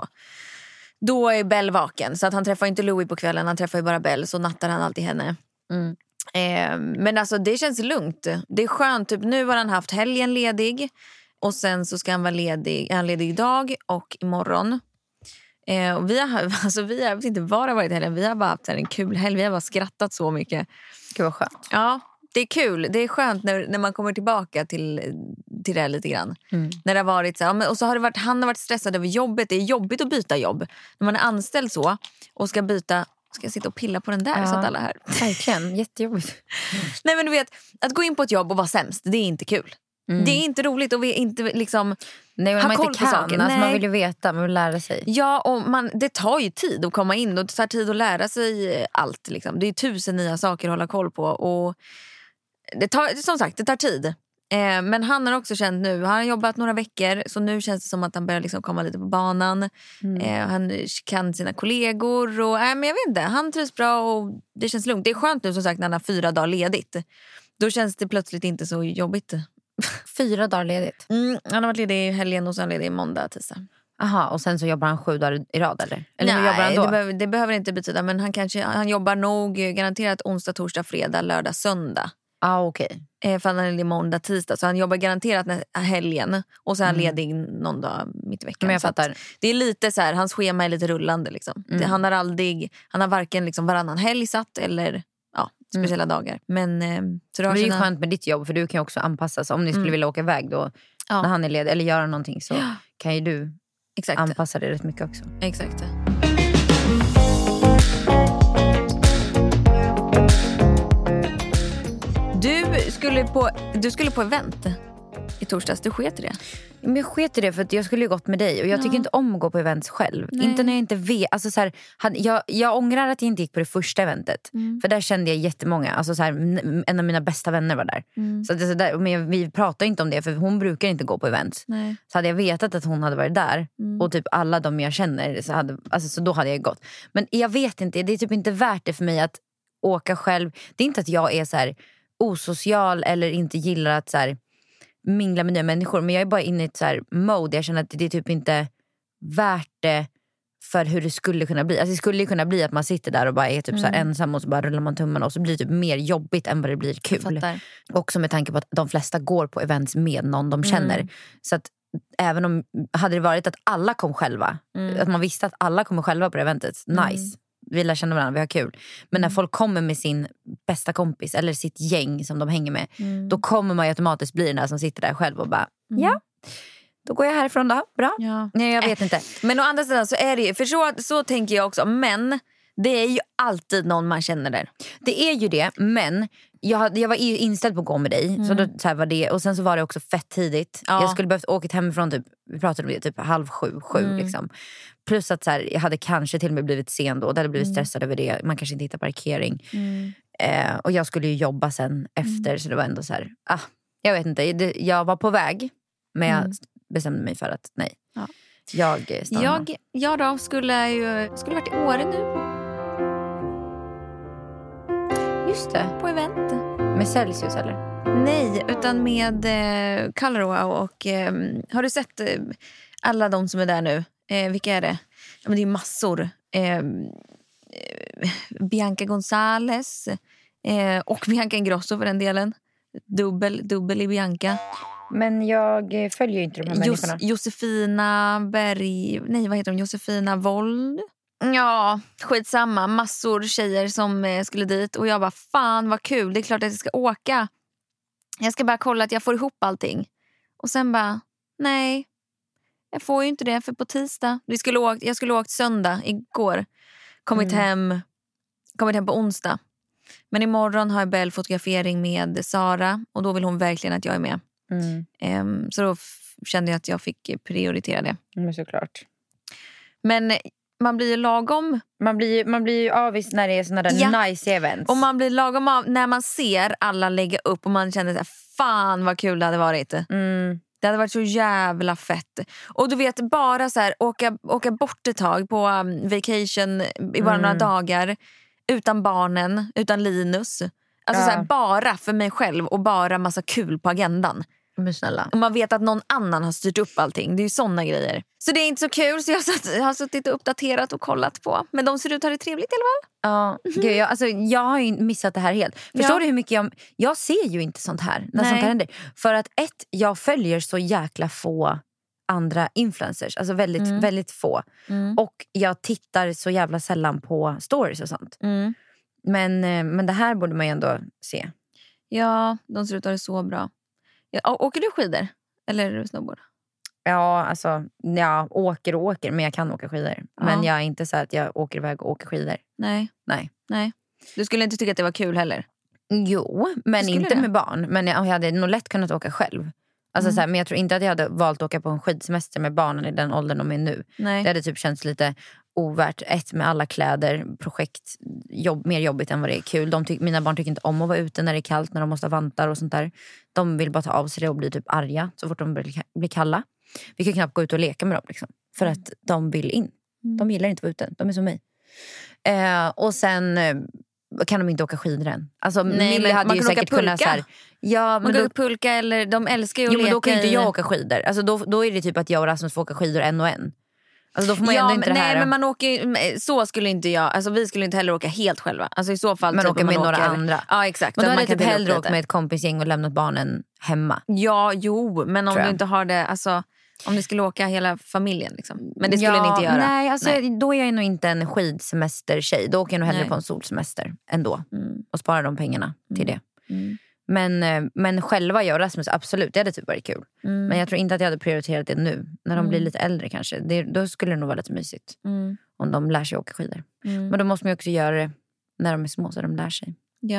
Då är Bell vaken. Så att han träffar inte Louis på kvällen. Han träffar ju bara Bell. Så nattar han alltid henne. Mm. Eh, men alltså det känns lugnt. Det är skönt. Typ, nu har han haft helgen ledig. Och sen så ska han vara ledig. Är han ledig idag och imorgon. Eh, och vi har, alltså vi har inte bara varit helgen. Vi har bara haft en kul helg. Vi har bara skrattat så mycket. Gud vad skönt. Ja, det är kul. Det är skönt när, när man kommer tillbaka till, till det här lite grann. Mm. När det har varit så här, ja, men- och så har det varit, han har varit stressad över jobbet. Det är jobbigt att byta jobb. När man är anställd så och ska byta, ska jag sitta och pilla på den där Ja. så att alla hör. Verkligen, jättejobbigt. Nej men du vet, att gå in på ett jobb och vara sämst, det är inte kul. Mm. Det är inte roligt och vi är inte liksom Nej, men ha man koll inte på kan. saker. Alltså, man Nej. vill ju veta, man vill lära sig. Ja, och man, det tar ju tid att komma in och det tar tid att lära sig allt. Liksom. Det är tusen nya saker att hålla koll på. Och det tar, som sagt, det tar tid. Eh, men han har också känt nu, han har jobbat några veckor så nu känns det som att han börjar liksom komma lite på banan. Mm. Eh, han kan sina kollegor och äh, men jag vet inte, han trivs bra och det känns lugnt. Det är skönt nu som sagt när han har fyra dagar ledigt. Då känns det plötsligt inte så jobbigt. Fyra dagar ledigt. Mm, han har varit ledig i helgen och sen ledig i måndag, tisdag. Aha, och sen så jobbar han sju dagar i rad eller? Eller hur Nej, jobbar han då? det, behöver, det behöver inte betyda. Men han, kanske, han jobbar nog garanterat onsdag, torsdag, fredag, lördag, söndag. ah, okej. Eh, för han är ledig måndag, tisdag. Så han jobbar garanterat nä- helgen. Och så är han Mm. ledig någon dag mitt i veckan. Men jag Så att fattar. det är lite så här, hans schema är lite rullande. Liksom. Mm. Det, han har aldrig, han har varken liksom varannan helg satt eller ja, speciella dagar. Men, eh, så Men det är ju sina- skönt med ditt jobb för du kan ju också anpassa. Så om ni skulle Mm. vilja åka iväg då Ja. när han är ledig eller göra någonting så Ja. kan ju du Exakt. anpassa det rätt mycket också. Exakt. Du skulle på, du skulle på event. i torsdags. Du sket i det. Men jag sket i det för att jag skulle ju gått med dig. Och jag tycker Ja. inte om att gå på events själv. Nej. Inte när jag inte vet. Alltså så här, hade, jag, jag ångrar att jag inte gick på det första eventet. Mm. För där kände jag jättemånga. Alltså så här, n- en av mina bästa vänner var där. Mm. Så, det, så där men jag, vi pratar inte om det. För hon brukar inte gå på events. Nej. Så hade jag vetat att hon hade varit där. Mm. Och typ alla de jag känner. Så, hade, alltså, så då hade jag gått. Men jag vet inte. Det är typ inte värt det för mig att åka själv. Det är inte att jag är så här osocial. Eller inte gillar att så här mingla med nya människor. Men jag är bara inne i ett så här mode. Jag känner att det är typ inte värt det för hur det skulle kunna bli. Alltså det skulle ju kunna bli att man sitter där och bara är typ Mm. så här ensam och så bara rullar man tummarna och så blir det typ mer jobbigt än vad det blir kul. Fattar. Också med tanke på att de flesta går på events med någon de känner. Mm. Så att även om hade det varit att alla kom själva, Mm. att man visste att alla kommer själva på eventet, nice. Vi lär känna varandra, vi har kul. Men när folk kommer med sin bästa kompis eller sitt gäng som de hänger med, Mm. då kommer man ju automatiskt bli den där som sitter där själv och bara, ja, då går jag härifrån då, bra. Ja. Nej, jag vet inte. Men å andra sidan så är det ju, för så, så tänker jag också, men det är ju alltid någon man känner där. Det är ju det, men jag, hade, jag var ju inställd på att gå med dig. Mm. Så då, så här var det, och sen så var det också fett tidigt. Ja. Jag skulle behövt åka hemifrån typ, vi pratade om det, typ halv sju, sju Mm. liksom. Plus att så här, jag hade kanske till och med blivit sen då. Det hade blivit Mm. stressad över det. Man kanske inte hittar parkering. Mm. Eh, och jag skulle ju jobba sen efter. Så det var ändå så här, ah, jag vet inte. Det, jag var på väg. Men jag Mm. bestämde mig för att nej. Ja. Jag eh, stannar. Jag, jag då skulle ju skulle varit i Åre nu Just det. på event. Med Celsius eller? Nej, utan med eh, Color Wow och eh, har du sett eh, alla de som är där nu? Eh, vilka är det? Ja, men det är massor. Eh, eh, Bianca Gonzales eh, och Bianca Ingrosso för den delen. Dubbel, dubbel i Bianca. Men jag eh, följer ju inte de här Jos- människorna. Josefina Berg... Nej, vad heter hon? Josefina Wold? Ja, skitsamma. Massor tjejer som eh, skulle dit. Och jag bara, fan vad kul. Det är klart att jag ska åka. Jag ska bara kolla att jag får ihop allting. Och sen bara, nej. Jag får ju inte det, för på tisdag. Vi skulle åka, jag skulle åkt söndag igår. Kommit, Mm. hem, kommit hem på onsdag. Men imorgon har jag Bell fotografering med Sara. Och då vill hon verkligen att jag är med. Mm. Um, så då f- kände jag att jag fick prioritera det. Men såklart. Men man blir ju lagom. Man blir, man blir ju avis när det är såna där Ja. nice events. Och man blir lagom av när man ser alla lägga upp. Och man känner så här, fan vad kul det hade varit. Mm. Det hade varit så jävla fett. Och du vet, bara så här, åka, åka bort ett tag på um, vacation i bara Mm. några dagar. Utan barnen, utan Linus. Alltså Ja. så här, bara för mig själv och bara massa kul på agendan. Men snälla. Och man vet att någon annan har styrt upp allting. Det är ju såna grejer. Så det är inte så kul, så jag, satt, jag har suttit och uppdaterat och kollat på. Men de ser ut att ha det trevligt i alla fall. Ja, gud, jag, alltså, jag har ju missat det här helt. Förstår Ja. du hur mycket jag... Jag ser ju inte sånt här. När Nej. sånt här händer. För att ett, jag följer så jäkla få andra influencers. Alltså väldigt, Mm. väldigt få. Mm. Och jag tittar så jävla sällan på stories och sånt. Mm. Men, eh, men det här borde man ju ändå se. Ja, de ser ut att ha det så bra. Ja, å- åker du skidor? Eller snowboard? Ja, alltså, ja, åker och åker. Men jag kan åka skidor. Ja. Men jag är inte så att jag åker iväg och åker skidor. Nej. Nej. Nej. Du skulle inte tycka att det var kul heller? Jo, men Skulle inte det? med barn. Men jag, jag hade nog lätt kunnat åka själv. Alltså, Mm. så här, men jag tror inte att jag hade valt att åka på en skidsemester med barnen i den åldern de är nu. Nej. Det hade typ känts lite ovärt. Ett, med alla kläder, projekt, jobb, mer jobbigt än vad det är kul. De ty- mina barn tycker inte om att vara ute när det är kallt, när de måste ha vantar och sånt där. De vill bara ta av sig det och bli typ arga så fort de blir, blir kalla. Vi kan knappt gå ut och leka med dem liksom, för att de vill in. De gillar inte att vara ute, de är som mig. Eh, och sen eh, kan de inte åka skidor än. Alltså, Nej, Mille men hade man ju kan åka säkert kunnat pulka. så här, ja, Man men kan då, åka pulka, eller de älskar ju att jo, men leka då kan ju inte i- jag åka skidor. Alltså, då, då är det typ att jag och Rasmus får åka skidor en och en. Alltså, då får man ju Ja, ändå inte men, det här. nej, men man åker, så skulle inte jag. Alltså, vi skulle inte heller åka helt själva. Alltså, i så fall Men typ åka om med man några åker- andra. Ja, exakt. Men då Så att hade man jag kan typ dela upp hellre åkt lite. med ett kompisgäng och lämnat barnen hemma. Ja, jo, men om Tror du jag. inte har det, alltså, om ni skulle åka hela familjen liksom. Men det skulle ja, ni inte göra. Nej, alltså, Nej. då är jag nog inte en skidsemester-tjej. Då åker jag nog hellre Nej. på en solsemester ändå. Mm. Och sparar de pengarna till det. Mm. Men, eh, men själva jag och Rasmus, absolut, det hade typ varit kul. Mm. Men jag tror inte att jag hade prioriterat det nu. När de Mm. blir lite äldre kanske. Det, då skulle det nog vara lite mysigt. Mm. Om de lär sig åka skidor. Mm. Men då måste man ju också göra det när de är små, så de lär sig. Ja.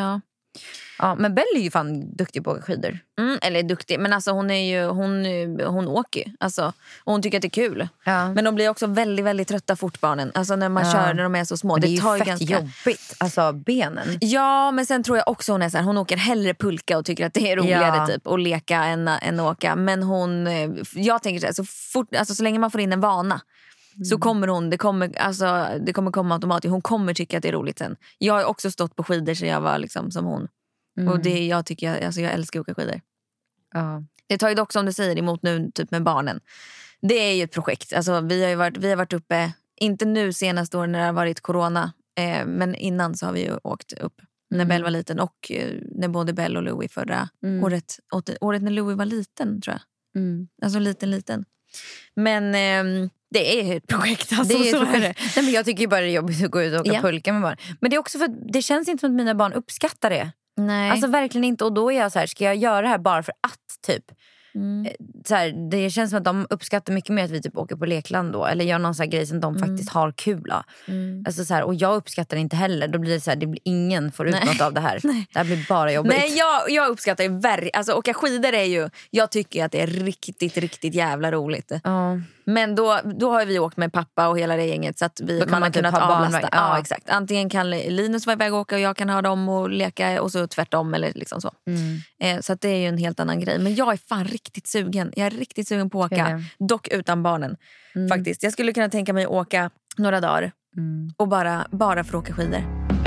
Ja, men Belle är ju fan duktig på att åka skidor. Mm, eller duktig, men alltså hon är ju hon, hon åker ju. Alltså, och hon tycker att det är kul. Ja. Men de blir också väldigt väldigt trötta fort, barnen. Alltså när man Ja. kör när de är så små. Det, Det, är ju tar ju fett ganska jobbigt. Alltså benen. Ja, men sen tror jag också hon är så här, hon åker hellre pulka och tycker att det är roligare Ja. typ att leka än, än att åka. Men hon, jag tänker så här, så fort, alltså så länge man får in en vana så kommer hon, det kommer, alltså, det kommer komma automatiskt. Hon kommer tycka att det är roligt sen. Jag har ju också stått på skidor så jag var liksom som hon. Mm. Och det, jag tycker, alltså jag älskar att åka skidor. Ja. Det tar ju dock, som du säger, emot nu typ med barnen. Det är ju ett projekt. Alltså, vi har ju varit, vi har varit uppe, inte nu senaste åren när det har varit corona, eh, men innan så har vi ju åkt upp. När Mm. Belle var liten och eh, när både Belle och Louis förra Mm. året, åt, året när Louis var liten tror jag. Mm. Alltså liten, liten. Men eh, det är ju ett projekt. Alltså, Det är så ett är det. projekt. Nej, men jag tycker ju bara det är jobbigt att gå ut och åka Ja. pulka med barn. Men det är också för att det känns inte som att mina barn uppskattar det. Nej. Alltså verkligen inte. Och då är jag så här, ska jag göra det här bara för att typ? mm. Så här, det känns som att de uppskattar mycket mer att vi typ åker på lekland då. Eller gör någon så här grej som de Mm. faktiskt har kul av. Mm. Alltså så här, och jag uppskattar det inte heller. Då blir det så här, det blir, ingen får ut Nej. något av det här. Nej. Det här blir bara jobbigt. Nej, jag, jag uppskattar ju verkligen, alltså åka skidor är ju, jag tycker att det är riktigt, riktigt jävla roligt. Ja. Men då, då har vi åkt med pappa och hela det gänget så att vi, Då kan man, man har typ kunnat ha avlasta. barnvagn. Ja. Ja. exakt. Antingen kan Linus vara iväg och åka och jag kan ha dem och leka och så tvärtom eller liksom så. Mm. Eh, så att det är ju en helt annan grej. Men jag är fan riktigt sugen. Jag är riktigt sugen på att Jag åka. Dock utan barnen. Mm. Faktiskt. Jag skulle kunna tänka mig att åka några dagar Mm. och bara, bara för att åka skidor.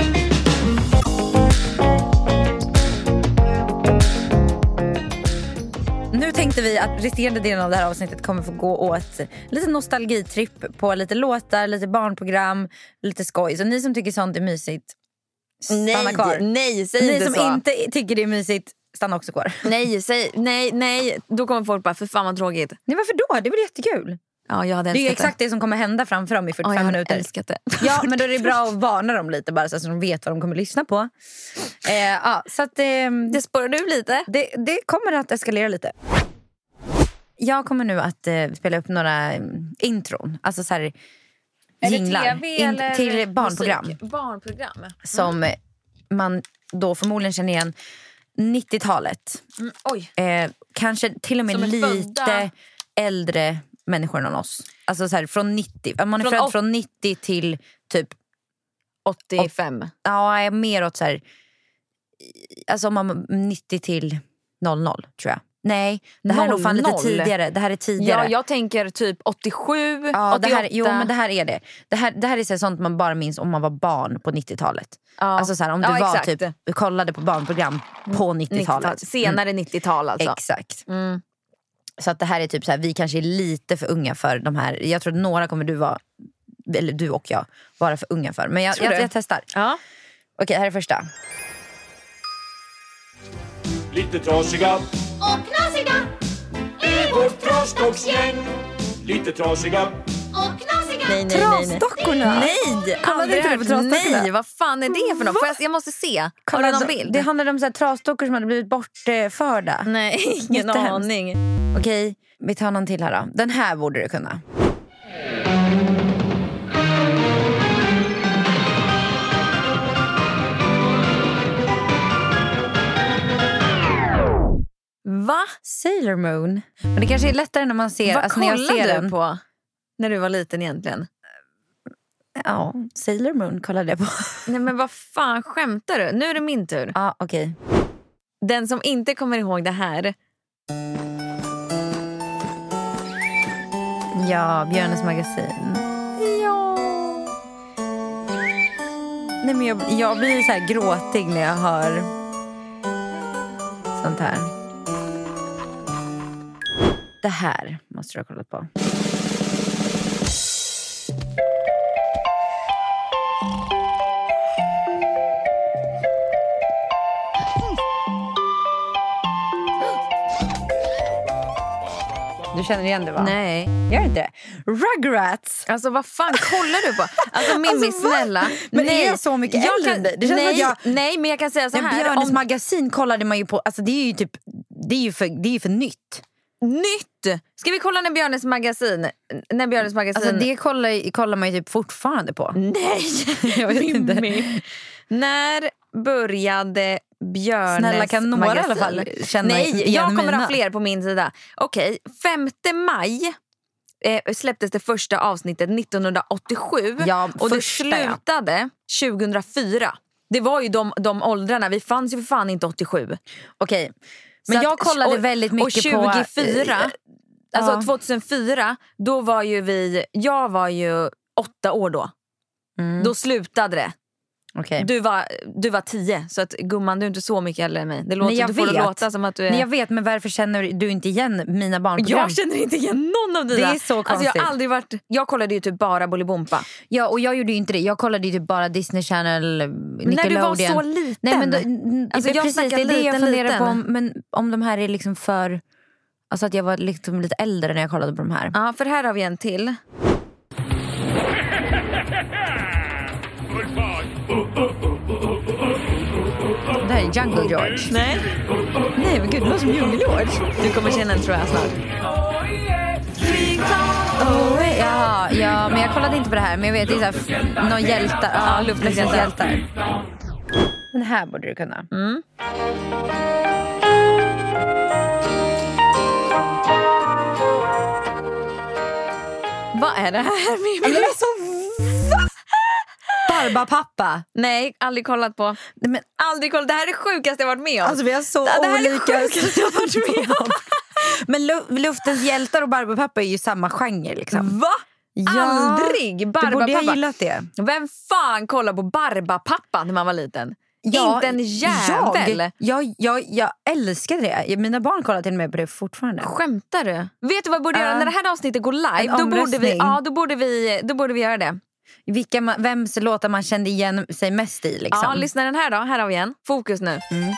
Nu tänkte vi att resterande delen av det här avsnittet kommer få gå åt lite nostalgitripp på lite låtar, lite barnprogram, lite skoj. Så ni som tycker sånt är mysigt, stanna kvar. nej, säg Ni inte som så. inte tycker det är mysigt, stanna också kvar. Nej, säg, nej, nej. Då kommer folk bara, för fan vad tråkigt. Nej, varför då? Det är väl jättekul. Ja, jag hade Det är ju älskat exakt det som kommer hända framför dem i Ja, fyrtiofem jag hade minuter. älskat det. Ja, men då är det bra att varna dem lite bara så att de vet vad de kommer lyssna på. Eh, ja, så att, eh, Det spårade du lite. det, det kommer att eskalera lite. Jag kommer nu att eh, spela upp några um, intron. Alltså så här jinglar in, till barnprogram. Musik? Barnprogram. Som eh, man då förmodligen känner igen nittiotalet. Mm, oj. Eh, kanske till och med Som är lite födda. äldre människor än oss. Alltså så här från nittio. Om man är Från född åt- från nittio till typ åttiofem. ja, mer åt så här, alltså om man nittio till noll noll tror jag. Nej, det här är nog fan lite noll noll? tidigare. Det här är tidigare. Ja, jag tänker typ åttiosju, Ja, det åttioåtta. här, jo, men det här är det. Det här, det här är så här sånt man bara minns om man var barn på nittiotalet. Ja. Alltså så här, om du Ja, var exakt. typ, du kollade på barnprogram på nittiotalet. nittiotalet. Senare nittiotal alltså. Exakt. Mm. Så att det här är typ så här, vi kanske är lite för unga för de här. Jag tror att några kommer du vara, eller du och jag, vara för unga för. Men jag, Tror jag, du? jag testar. Ja. Okej, här är första. Lite trasiga och knasiga är vårt trasdocksgäng. Lite trasiga och knasiga. Nej, nej, nej, nej. Trasdockorna! Nej, Kollade aldrig inte du hört. på Trasdockorna? Nej, vad fan är det för något? Får jag, jag måste se. Kolla, Har du någon det- bild? Det handlar om så här trasdockor som hade blivit bortförda. Nej, ingen Jättehemskt. aning. Okej, vi tar någon till här då. Den här borde du kunna. Va? Sailor Moon. Men det kanske är lättare när man ser, Vad alltså när jag ser kollade den. du på när du var liten egentligen? Ja, Sailor Moon kollade jag på. Nej, men vad fan skämtar du? Nu är det min tur. Ja, okej. Den som inte kommer ihåg det här. Ja, Björnes magasin. Ja. Nej, men jag, jag blir så här gråtig när jag hör sånt här. Det här måste du ha kollat på. Du känner igen det, va? Nej. Gör inte det? Rugrats! Alltså vad fan kollar du på? Alltså Mimmi, Alltså, va? snälla. Men nej. är jag så mycket Jag äldre kan, än dig? Det känns nej, som att jag- nej, men jag kan säga så Ja, här. Björnes Om magasin kollade man ju på. Alltså det är ju typ, det är ju för, det är ju för nytt. nytt. Ska vi kolla när Björnes magasin? När Björnes magasin... Alltså det kollar, kollar man ju typ fortfarande på. Nej, Jag vet inte. Mimmi. När började Björnes Snälla, kan några magasin. i alla fall känna Nej, igen jag kommer mina. ha fler på min sida. Okej, femte maj eh, släpptes det första avsnittet nittonhundraåttiosju. Ja, och det första, ja. slutade tjugohundrafyra. Det var ju de, de åldrarna. Vi fanns ju för fan inte åttiosju. Okej, men Så jag att- kollade och, väldigt mycket och tjugofyra, på... alltså ja. tjugohundrafyra, då var ju vi, jag var ju åtta år då. Mm. Då slutade det. Okej. Du var, du var tio, så att gumman, du är inte så mycket äldre än mig. Det låter, Nej, jag du får det vet. låta som att du är... Nej, jag vet, men varför känner du inte igen mina barnprogram? Jag känner inte igen någon av dina. Det är så Alltså, jag, konstigt. har aldrig varit, jag kollade ju typ bara Bolibompa. Ja, och jag gjorde ju inte det. Jag kollade ju typ bara Disney Channel, Nickelodeon. När du var så liten. Nej, men då, Alltså, jag precis, snackar det är det jag liten, funderar liten. på. Om, men om de här är liksom för... Alltså att jag var liksom lite äldre när jag kollade på de här. Ja, för här har vi en till. Det här är Jungle George. Nej. Nej, men gud, det låter som Jungle George. Du kommer känna den, tror jag, snart. Oh, ja, ja, men jag kollade inte på det här. Men jag vet, det är så här, någon hjältar. Ja, luftens hjältar. Den här borde du kunna. Mm. Vad är det här med mig? Barbapappa. Nej, aldrig kollat på. Nej, men Aldrig kollat. Det här är det sjukaste jag varit med om. alltså vi har så det här är det olika... sjukaste jag varit med om. Men lu- luftens hjältar och Barbapappa är ju samma genre liksom. Va? Ja, Aldrig. Du borde ha Barbapappa. gillat det. Vem fan kollar på Barbapappa när man var liten? Inte en jävel. Jag, jag, jag, jag älskade det. Mina barn kollar till och med på det fortfarande. Skämtar du? Vet du vad vi borde Ja. göra? När det här avsnittet går live, En då borde, vi, omröstning. ja, då, borde vi, då borde vi göra det. Vilka man, vems låtar man kände igen sig mest i liksom. Ja, lyssna den här då. Här har vi en. Fokus nu. Mm.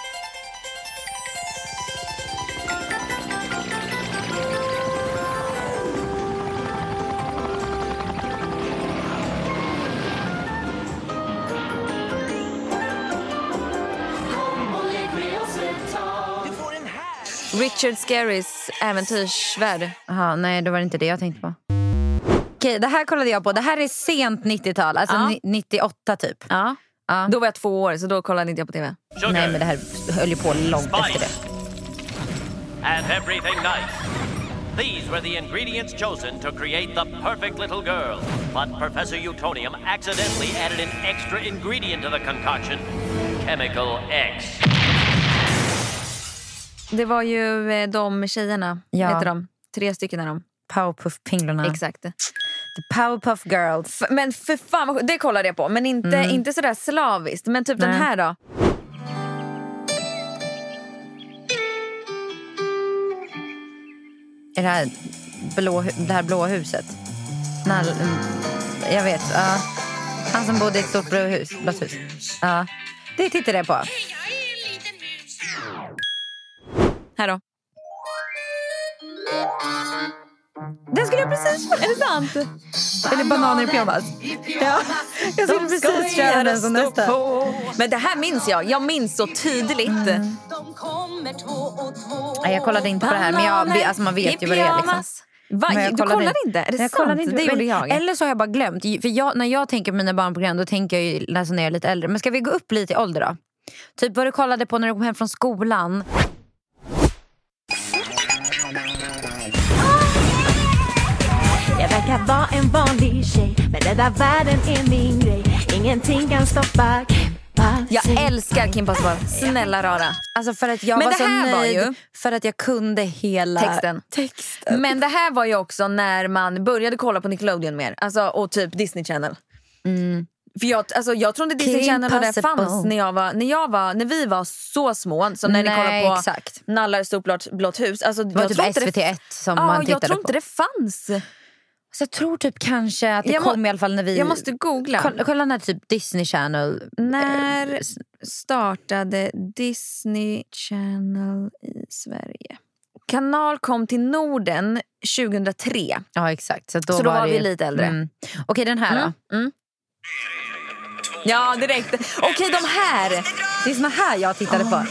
Richard Scarys äventyrsvärld. Aha, nej, det var inte det jag tänkte på. Okej, det här kollade jag på. Det här är sent nittiotal, alltså Ja. ni- nittioåtta typ. Ja. Ja. Då var jag två år, så då kollade inte jag på tv. Nej, men det här höll ju på långt efter det. And everything nice. These were the ingredients chosen to create the perfect little girl. But Professor Utonium accidentally added an extra ingredient to the concoction, Chemical X. Det var ju eh, de tjejerna, Ja. heter de. Tre stycken är de. Powerpuff-pinglorna. Exakt. The Powerpuff Girls. F- men för fan, vad sjukt. Det kollade jag på. Men inte, Mm. inte sådär slaviskt. Men typ den Nej. här då. Är det här blå, det här blå huset? Nall, mm, jag vet. Ja. Han som bodde i ett stort blå hus, blått hus. Ja. Det tittade jag på. Här då. Den skulle jag precis... Är det sant? Eller bananer i pyjamas. Ja. Jag skulle precis köra den som nästa. Men det här minns jag. Jag minns så tydligt. Mm. Nej, jag kollade inte på det här, men jag, alltså man vet ju vad det är liksom. Va? Men jag Du kollade inte? Är det jag sant? kollade inte. Det gjorde Men- jag. Eller så har jag bara glömt. För jag, när jag tänker på mina barnprogram, då tänker jag ju alltså när jag är lite äldre. Men ska vi gå upp lite i ålder då? Typ vad du kollade på när du kom hem från skolan. Jag verkar vara en vanlig tjej, men rädda världen är min grej. Ingenting kan stoppa Kimpa. Jag älskar Kim Possible. Snälla rara. Alltså för att jag Men var det så här var nöjd ju- för att jag kunde hela Texten. texten. Men det här var ju också när man började kolla på Nickelodeon mer. Alltså, och typ Disney Channel. Mm. För jag, alltså, jag trodde Disney Kim Channel och det Possible. fanns när jag var, när jag var, när vi var så små. Så när ni Nej, kollade på exakt. Nallar i stort blått, blått hus. Alltså, Det var jag typ tror inte S V T det, ett som ja, man jag tittade tror på. inte det fanns. Så jag tror typ kanske att det Jag må- kom i alla fall när vi... Jag måste googla. Kolla, kolla när typ Disney Channel... När startade Disney Channel i Sverige? Kanal kom till Norden tjugohundratre. Ja, exakt. Så då, Så då var, var det vi ju- lite äldre. Mm. Okej, den här Mm, då? mm. Ja, direkt. Okej, de här. Det är såna här jag tittade på.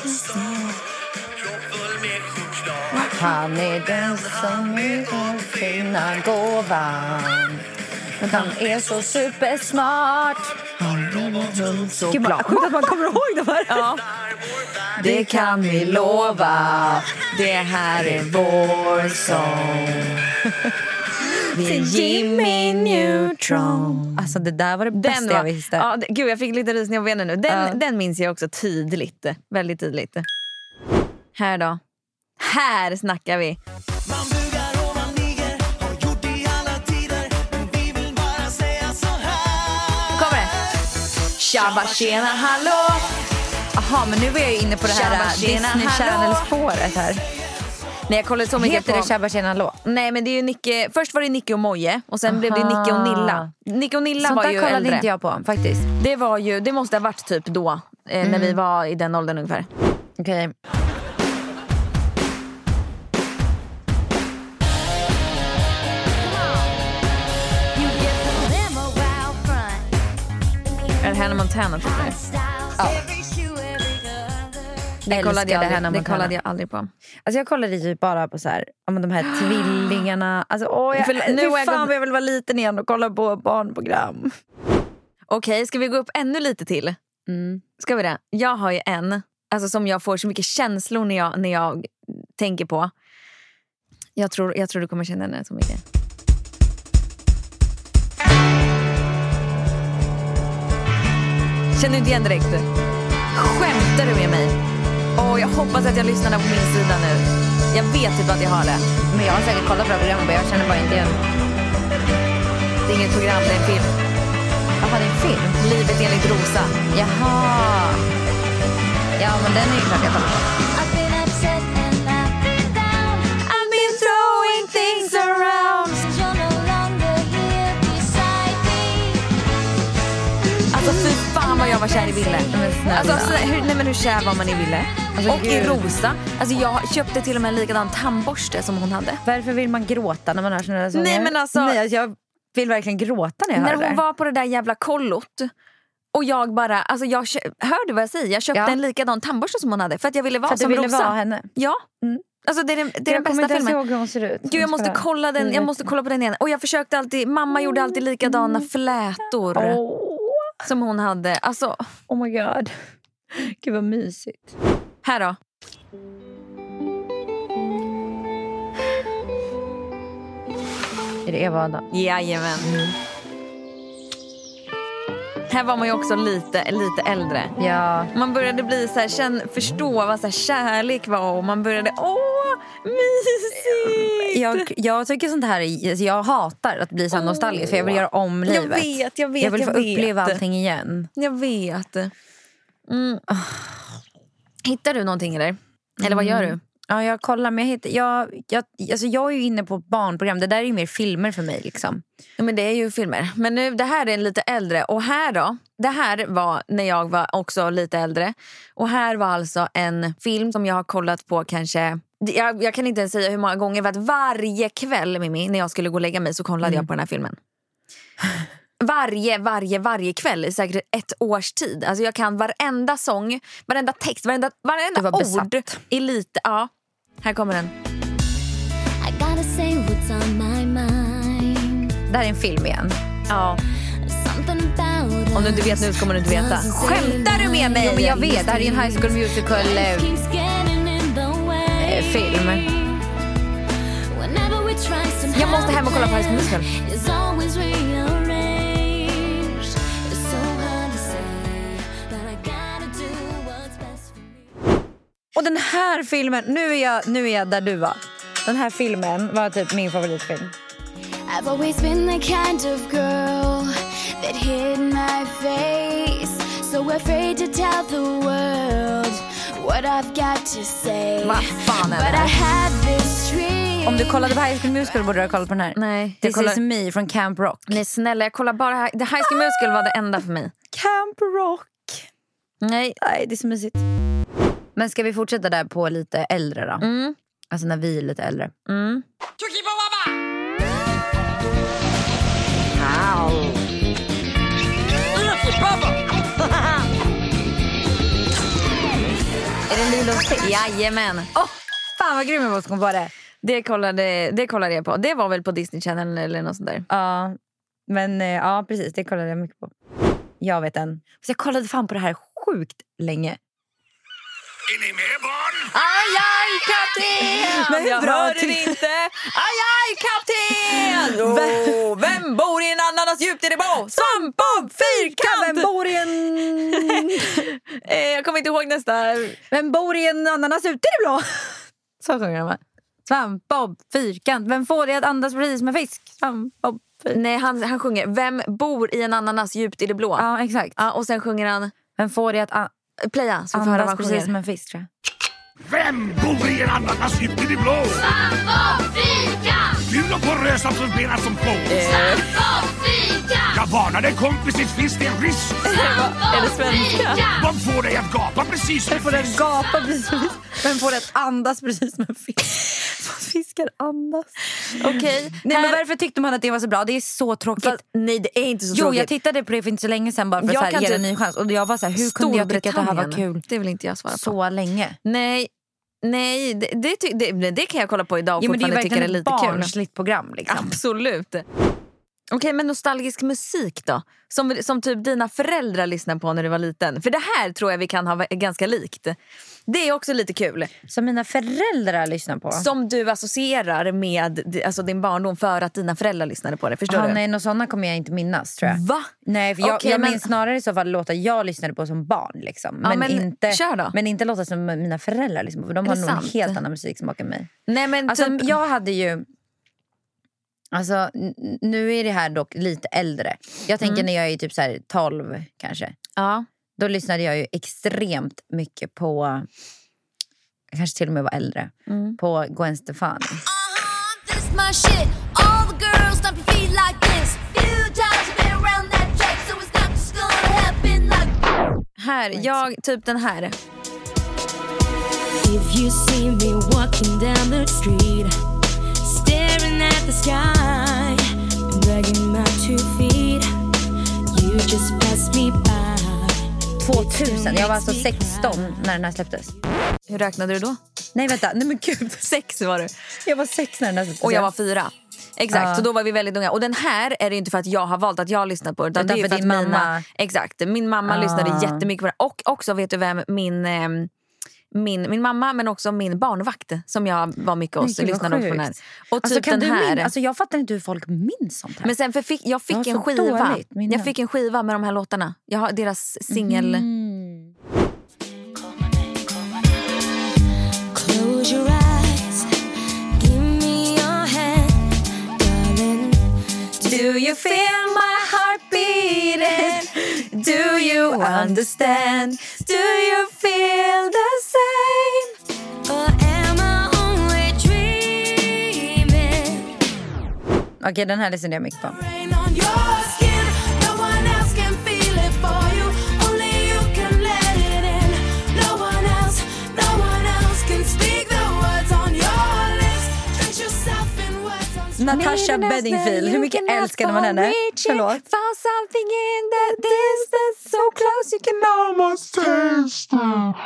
Han är den som är fina gåvan. Men han är så supersmart. Han är Gud, man, sjukt att man kommer ihåg de här. Ja. Det kan vi lova. Det här är vår sång. Det är Jimmy Neutron. Alltså det där var det bästa Den var, jag visste. Ja, det, gud, jag fick lite rysningar på benen nu. Den, Ja. den minns jag också tydligt. Väldigt tydligt. Här då. Här snackar vi. Man bugar och man ligger, har gjort det i alla tider, men vi vill bara säga så här. Kommer det? Tjabba tjena hallå. Jaha, men nu var jag ju inne på det här Tjabba, tjena, Disney hallå. Channel-spåret här. Nej, jag kollade så mycket Heter på... det Tjabba tjena hallå? Nej, men det är ju Nicke... Först var det Nicke och Moje och sen Aha. blev det Nicke och Nilla. Nicke och Nilla Sånt var där ju kollade äldre. inte jag på faktiskt. Det var ju, det måste ha varit typ då eh, Mm. när vi var i den åldern ungefär. Okej. Okay. Är det Hannah Montana typ? Ja. Det kollade, jag Hannah aldrig, det Montana. kollade jag aldrig på. Alltså jag kollade typ bara på så här, om de här tvillingarna. Alltså åh, jag, För- nu nu fy är jag fan gått- vad jag vill vara liten igen och kolla på barnprogram. Okej, ska vi gå upp ännu lite till? Mm. Ska vi det? Jag har ju en, alltså som jag får så mycket känslor när jag, när jag tänker på. Jag tror, jag tror du kommer känna den så mycket. Känner du inte igen direkt? Skämtar du med mig? Åh, jag hoppas att jag lyssnar på min sida nu. Jag vet typ att jag har det. Men jag har säkert kollat på det här programmet, men jag känner bara inte igen. Det är inget program, det är en film. Jaha, det är en film? Livet enligt Rosa. Jaha. Ja, men den är ju klart jag kollar på. I've been throwing things around. Alltså fy fan vad jag var kär i Ville. Alltså så, hur, nej men hur kär var man i Ville? Alltså, och i gud. Rosa. Alltså jag köpte till och med en likadan tandborste som hon hade. Varför vill man gråta när man hör såna där sånger? Nej, men alltså- Nej, alltså jag vill verkligen gråta när jag När hör hon det. var på det där jävla kollot. Och jag bara, alltså jag kö- hörde vad jag säger. Jag köpte Ja. en likadan tandborste som hon hade. För att jag ville vara För att du som ville Rosa. vara henne. Ja. Mm. Alltså det är den, det är den Jag kommer bästa inte ens filmen. ihåg hur hon ser ut. Gud, jag måste kolla den. Jag måste kolla på den igen. Och jag försökte alltid, mamma gjorde alltid likadana flätor. Oh. Som hon hade. Alltså, Oh my god. Gud vad mysigt. här då. Är det Eva och Adam? Jajamän. Mm. Här var man ju också lite, lite äldre. Ja. Man började bli så här, känn, förstå vad så här kärlek var. Och man började, åh, mysigt. Jag, jag tycker sånt här är- alltså jag hatar att bli så här nostalgisk. För jag vill göra om livet. Jag vet, jag vet, Jag vill jag få vet. uppleva allting igen. Jag vet. Mm. Hittar du någonting eller? Eller vad gör du? Ja, jag kollar, men jag, hittar, jag, jag, alltså jag är ju inne på barnprogram. Det där är ju mer filmer för mig liksom. Ja, men det är ju filmer. Men nu, det här är en lite äldre. Och här då, det här var när jag var också lite äldre. Och här var alltså en film som jag har kollat på kanske... Jag, jag kan inte ens säga hur många gånger. För att varje kväll, Mimi, när jag skulle gå och lägga mig så kollade Mm. jag på den här filmen. Varje, varje, varje kväll i säkert ett års tid. Alltså jag kan varenda sång, varenda text, varenda, varenda Du var ord. besatt. I lite, ja. Här kommer den. I gotta say what's on my mind. Det här är en film igen. Ja. Something about Om du inte vet nu så kommer du inte veta. Skämtar du med mig? Jo, men jag vet, det här är en High School Musical eh, keeps getting in the way. eh, film. Whenever we try somehow Jag måste hem och kolla på High School Musical. It's always rearranged. It's so hard to say, but I gotta do what's best for me. Och den här filmen, nu är jag, nu är jag där du var. Den här filmen var typ min favoritfilm. I've always been the kind of girl that hid my face, so afraid to tell the world what I've got to say. Vad fan är det But I här? had this dream. Om du kollade på High School Musical borde du ha kollat på den här. Nej, jag This kollar- is me från Camp Rock. Nej snälla, jag kollar bara här. The High School Musical var det enda för mig. Camp Rock. Nej. Nej, det är så mysigt. Men ska vi fortsätta där på lite äldre då? Mm. Alltså när vi är lite äldre. Mm. Är det Lilo och Stitch? Jajamän. Åh, fan vad grym jag var som kom på det. Det kollade, det kollade jag på. Det var väl på Disney Channel eller något sånt där. Ja, men eh, ja precis, det kollade jag mycket på. Jag vet den. Så jag kollade fan på det här sjukt länge. Är ni med barn? Aj, aj, kapten! Men hur jag bra hörde ty- det inte. Aj, aj, kapten! Oh, vem bor i en ananas djupt i det blå? Svamp och fyrkant! Vem bor i en... eh, jag kommer inte ihåg nästa. Vem bor i en ananas ute i det blå? Så sjunger de. Svampbob, fyrkant. Vem får det att andas precis som en fisk? Svampbob, fyrkant. Nej, han, han sjunger vem bor i en ananas djupt i det blå? Ja, exakt. Ja, och sen sjunger han Vem får det att a- playa så vi får höra vad andas han precis sjunger. som en fisk, tror jag. Vem bor i en ananas djupt i det blå? Svamp och fyrkant! Gul och porös absorberar som på. Svamp och fyrkant! Jag varnar dig kompis, det finns det en risk. Svamp Är det och svenska? fyrkant! Vad får dig att gapa precis som Vem en får det fisk? att gapa precis som en fisk? Vem får det att andas precis som en fisk? Vad fiskar andas? Okej. Nej, Här- men varför tyckte man att det var så bra? Det är så tråkigt. Fast, nej, det är inte så Jo, tråkigt. jag tittade på det för inte så länge sedan bara för att Jag så här, kan ge det en typ- ny chans. Och jag var så här, hur kunde jag tycka att det här var Storbritannien. kul Det vill inte jag svara på. så länge? Nej, nej det, det, ty- det, det kan jag kolla på idag och Jo, men det är fortfarande tycker det är verkligen ett lite kul. barnsligt program liksom. Absolut. Okej, men nostalgisk musik då? Som, som typ dina föräldrar lyssnade på när du var liten. För det här tror jag vi kan ha ganska likt. Det är också lite kul. Som mina föräldrar lyssnar på. Som du associerar med alltså din barndom för att dina föräldrar lyssnade på det. Förstår Ah, du? nej, något sådana kommer jag inte minnas, tror jag. Va? Nej, för jag, Okej, jag men- minns snarare i så fall låtar jag lyssnade på som barn liksom. Ja, men, men inte, kör då. men inte låtar som mina föräldrar lyssnar på. För de Är har det nog en sant? helt annan musiksmak än mig. Nej, men Alltså, typ... jag hade ju... Alltså, n- nu är det här dock lite äldre. Jag tänker Mm. när jag är typ så här tolv kanske. Ja. Då lyssnade jag ju extremt mycket på... Jag kanske till och med var äldre. Mm. På Gwen Stefani. This my shit. All the girls stomp your feet like this. Few times you've been around that track, so it's not just gonna happen like. Här, jag, typ den här. If you see me walking down the street, staring at the sky, dragging my two feet, you just pass me by. tvåtusen, jag var alltså sexton när den här släpptes. Hur räknade du då? Nej vänta, nej men gud. Sex var du. Jag var sex när den här släpptes. Och jag var fyra. Exakt, Ja. så då var vi väldigt unga. Och den här är det inte för att jag har valt att jag har lyssnat på det. Utan Utan det är för för din att mina, mamma. Exakt, min mamma Ah. lyssnade jättemycket på det. Och också, vet du vem, min, eh, min, min mamma men också min barnvakt som jag var mycket hos. Nej, gud, vad lyssnade också på den här. sjukt. Och typ Alltså, kan den du här. min- alltså, jag fattar inte hur folk minns sånt här. Men sen för fick, jag fick Jag har en så skiva. dåligt minne. Jag fick en skiva med de här låtarna. Jag har deras singel. Mm. Close your eyes, give me your hand, darling. Do you feel my heart beating? Do you understand? Do you feel the same? Or am I only dreaming? Okej, den här lyssnade jag mycket på. Rain on your skin, no one else can feel it for you. Only you can let it in. No one else, no one else can speak the words on your lips. Drench yourself in words on Natasha Bedingfield, hur mycket älskade man henne? Förlåt. Found something in the distance so close you can almost taste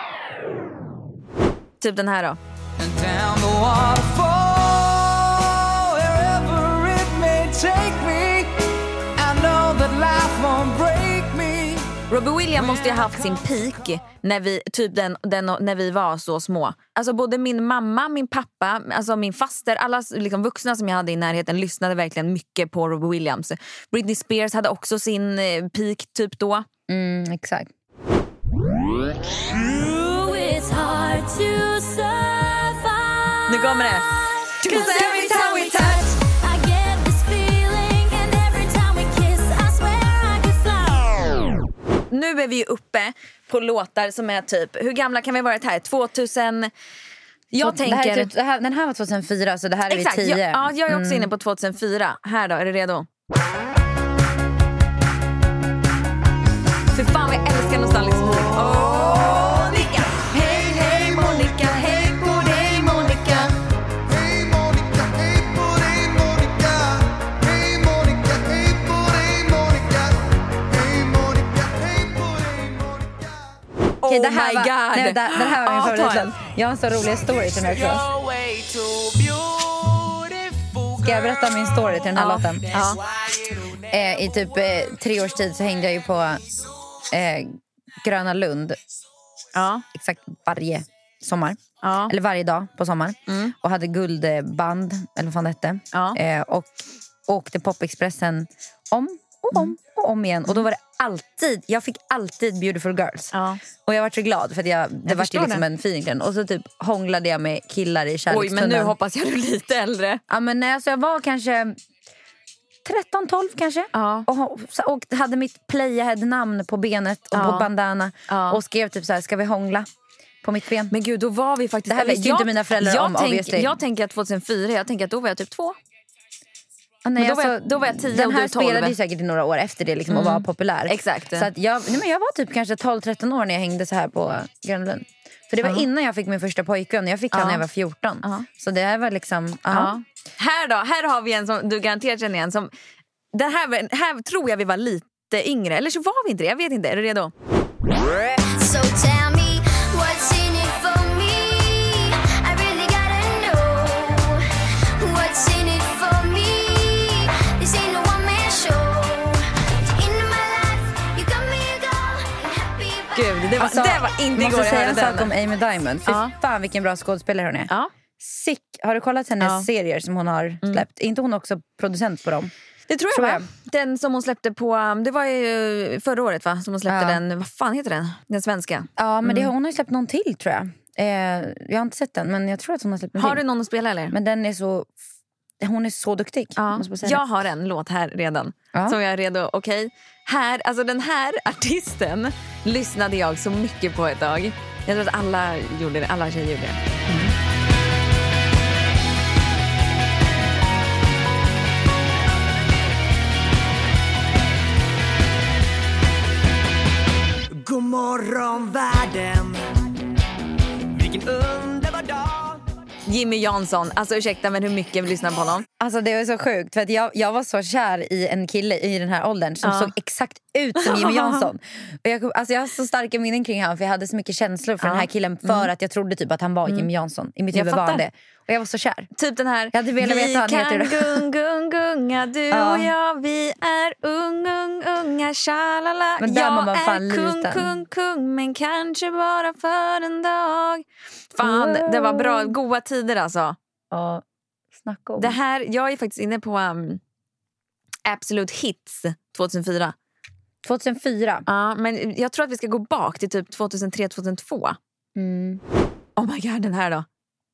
it. Typ den här då. Down the waterfall, wherever it may take me, I know that life won't break me. Robbie Williams måste ju ha haft sin peak när vi, typ den, den, när vi var så små. Alltså både min mamma, min pappa, alltså min faster, alla liksom vuxna som jag hade i närheten lyssnade verkligen mycket på Robbie Williams. Britney Spears hade också sin eh, peak typ då. Mm, exakt. It's hard to survive. Nu kommer det. 'Cause every time we touch, I get this feeling, and every time we kiss, I swear I could fly. Nu är vi ju uppe på låtar som är typ, hur gamla kan vi vara här? tvåtusen. Jag Så, det tänker... här är typ, det här, den här var tjugohundrafyra, så det här är Exakt, vi tio. jag, ja, jag är också Mm. inne på tjugohundrafyra. Här då, är du redo? För fan, jag älskar nostalgisk musik. Åh, Monica! Hej, hej Monica, hej på dig Monica. Hej Monica, hej på dig Monica. Hej Monica, hej på dig Monica. Hej Monica, hej på dig Monica. Okej, Oh det här my var, god. Nej, det, det här var min Ja, ta favoritlåt. Jag har en så rolig story till den här också. You're way too beautiful. Ska jag berätta min story till den här Ja. låten? Ja. Eh, I typ eh, tre års tid så hängde jag ju på eh, Gröna Lund. Ja. Exakt varje sommar. Ja. Eller varje dag på sommaren. Mm. Och hade guldband, eller vad fan det hette. Ja. Eh, och åkte Popexpressen om och om och om igen. Och då var det alltid, jag fick alltid Beautiful Girls. Ja. Och jag var så glad för att jag, det Jag var ju förstår liksom det. en feeling. Och så typ hånglade jag med killar i Oj, kärlekstunneln. men nu hoppas jag du är lite äldre. Ja, men nej, alltså jag var kanske tretton tolv kanske. Ja. Och, och hade mitt Playahead-namn på benet och Ja. på bandana. Ja. Och skrev typ så här, ska vi hångla på mitt ben? Men gud, då var vi faktiskt... Det här eller visste ju inte mina föräldrar jag om, tänk, obviously. Jag tänker att tjugohundrafyra, jag tänker att då var jag typ två. Ah, nej, Men då var alltså, jag- då var jag tio den och här du tolv. spelade ju säkert i några år efter det liksom, och Mm. var populär. Exakt. Så att jag, nej, men jag var typ kanske tolv tretton år när jag hängde så här på Grönlund. För det var Ja. innan jag fick min första pojkvän. Jag fick Ja. han när jag var fjorton. Ja. Så det här var liksom... Ja. aha. Här då, här har vi en som du garanterat känner igen. Som, den här, här tror jag vi var lite yngre. Eller så var vi inte det, jag vet inte. Är du redo? So tell me what's in it for me. I really gotta know what's in it for me. This ain't no one man show. In my life, you got me a girl, happy. Gud, det var, Alltså, det var inte jag igår måste jag säga hörde en sak om den. Amy Diamond. Fy Ja. fan vilken bra skådespelare hon är. Ja. Sick. Har du kollat hennes Ja. serier som hon har släppt? Är inte hon också producent på dem? Det tror jag, Tror va? jag. Den som hon släppte på, um, det var ju förra året va? Som hon släppte Ja. den, vad fan heter den? Den svenska. Ja, men det, Mm. hon har ju släppt någon till tror jag. Eh, jag har inte sett den, men jag tror att hon har släppt någon Har till. du någon att spela eller? Men den är så... Hon är så duktig. Ja. Måste bara säga Jag har en låt här redan. Ja. Som jag är redo, okej. Här, alltså den här artisten lyssnade jag så mycket på ett tag. Jag tror att alla gjorde det, alla tjejer gjorde det. God morgon världen. Vilken underbar dag. Jimmy Jansson, alltså ursäkta men hur mycket vi lyssnar på honom. Alltså det var så sjukt för att jag, jag var så kär i en kille i den här åldern som Ja. såg exakt ut som Jimmy Jansson. Och jag, alltså jag har så starka minnen kring han för jag hade så mycket känslor för Ja. den här killen för Mm. att jag trodde typ att han var Jimmy Jansson. I mitt Jag huvud var han fattar. det. Och jag var så kär. Typ den här, Jag hade velat vi veta vad han kan heter. gung, gung, gunga, du Ja. och jag, vi är ung, ung, unga, tjalala. Men där jag var man fan är kung, liten. kung, kung, men kanske bara för en dag. Fan, Wow. det var bra, goda tider alltså. Ja, snacka om. Det här, jag är faktiskt inne på um, Absolute Hits tjugohundrafyra. tjugohundrafyra? Ja, men jag tror att vi ska gå bak till typ tjugohundratre tjugohundratvå. Mm. Oh my god, den här då.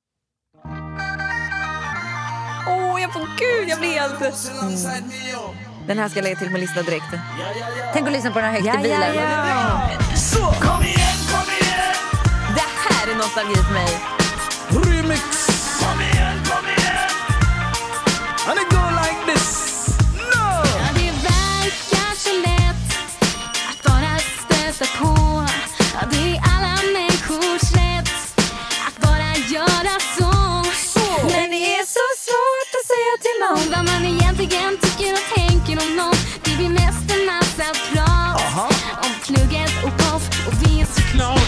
Åh, oh, jag får gud, jag blir helt... Mm. Den här ska jag lägga till på listan direkt. Tänk att lyssna på den här högt Ja, i bilen. ja, ja. Så, kom igen, kom igen. Det här är nostalgi för mig. Remix. Kom igen, kom igen. And it go like this. No. Ja, det verkar så lätt att bara stöta på. Ja, det är alla människors rätt att bara göra så. Men det är så svårt att säga till någon vad man egentligen tycker och tänker om någon. Det blir mest en massa prat om plugget och poff och vi såklart.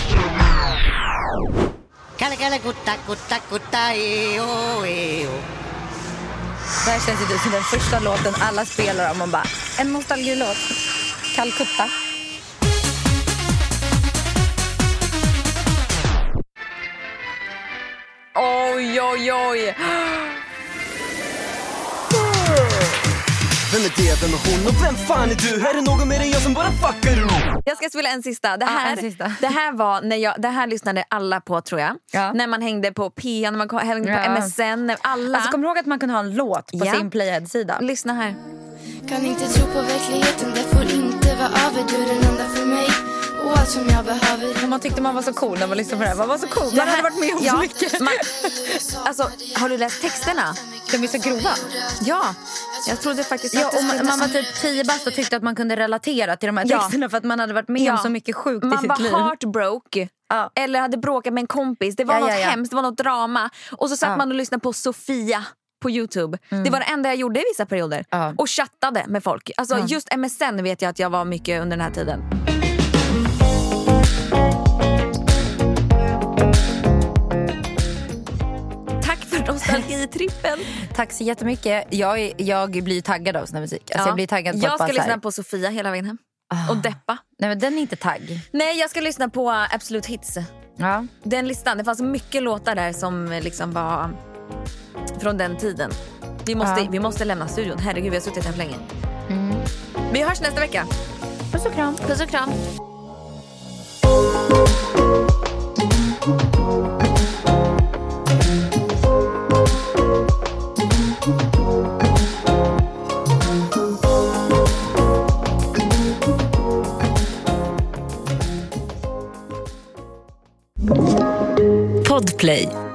Kalle, kalle, kutta, kutta, kutta, eo, eo. Det här känns ju typ som den första låten alla spelar om. Man bara, en nostalgilåt. Calcutta. Oj, oj, oj. Vem är det, vem är hon och vem fan är du? Är det någon mer än jag som bara fuckar ur? Jag ska spela en sista. Det Ja, här, en sista. Det här var när jag, det här lyssnade alla på tror jag. Ja. När man hängde på P N, när man hängde på Ja. M S N, när alla. Alltså kommer du ihåg att man kunde ha en låt på Ja. sin Playhead-sida? Lyssna här. Kan inte tro på verkligheten, det får inte vara över. Du är den enda för mig och allt som jag behöver. Man tyckte man var så cool när man lyssnade på det här. Man var så cool. Man hade varit med om ja, så mycket. Man, alltså, har du läst texterna? De är så grova. Ja, jag trodde faktiskt Ja, att det och man, skulle- man var typ tio bast och tyckte att man kunde relatera till de här Ja. texterna för att man hade varit med Ja. om så mycket sjukt i Man sitt var liv. heartbroke. Ja. Eller hade bråkat med en kompis. Det var Ja, något ja, ja. hemskt, det var något drama. Och så satt Ja. man och lyssnade på Sofia på YouTube. Det var det enda jag gjorde i vissa perioder. Ja. Och chattade med folk. Alltså Ja. just M S N vet jag att jag var mycket under den här tiden. Tack för nostalgi i trippen. Tack så jättemycket. Jag, är, jag blir taggad av sån här musik. Alltså Ja. jag blir taggad på jag att ska bara så här- lyssna på Sofia hela vägen hem. Och deppa. Nej men den är inte tagg. Nej, jag ska lyssna på Absolute Hits. Ja. Den listan, det fanns mycket låtar där som liksom var från den tiden. Vi måste, Ja. vi måste lämna studion. Herregud, vi har suttit här för länge. Mm. Vi hörs nästa vecka. Puss och kram. Puss och kram. Podplay.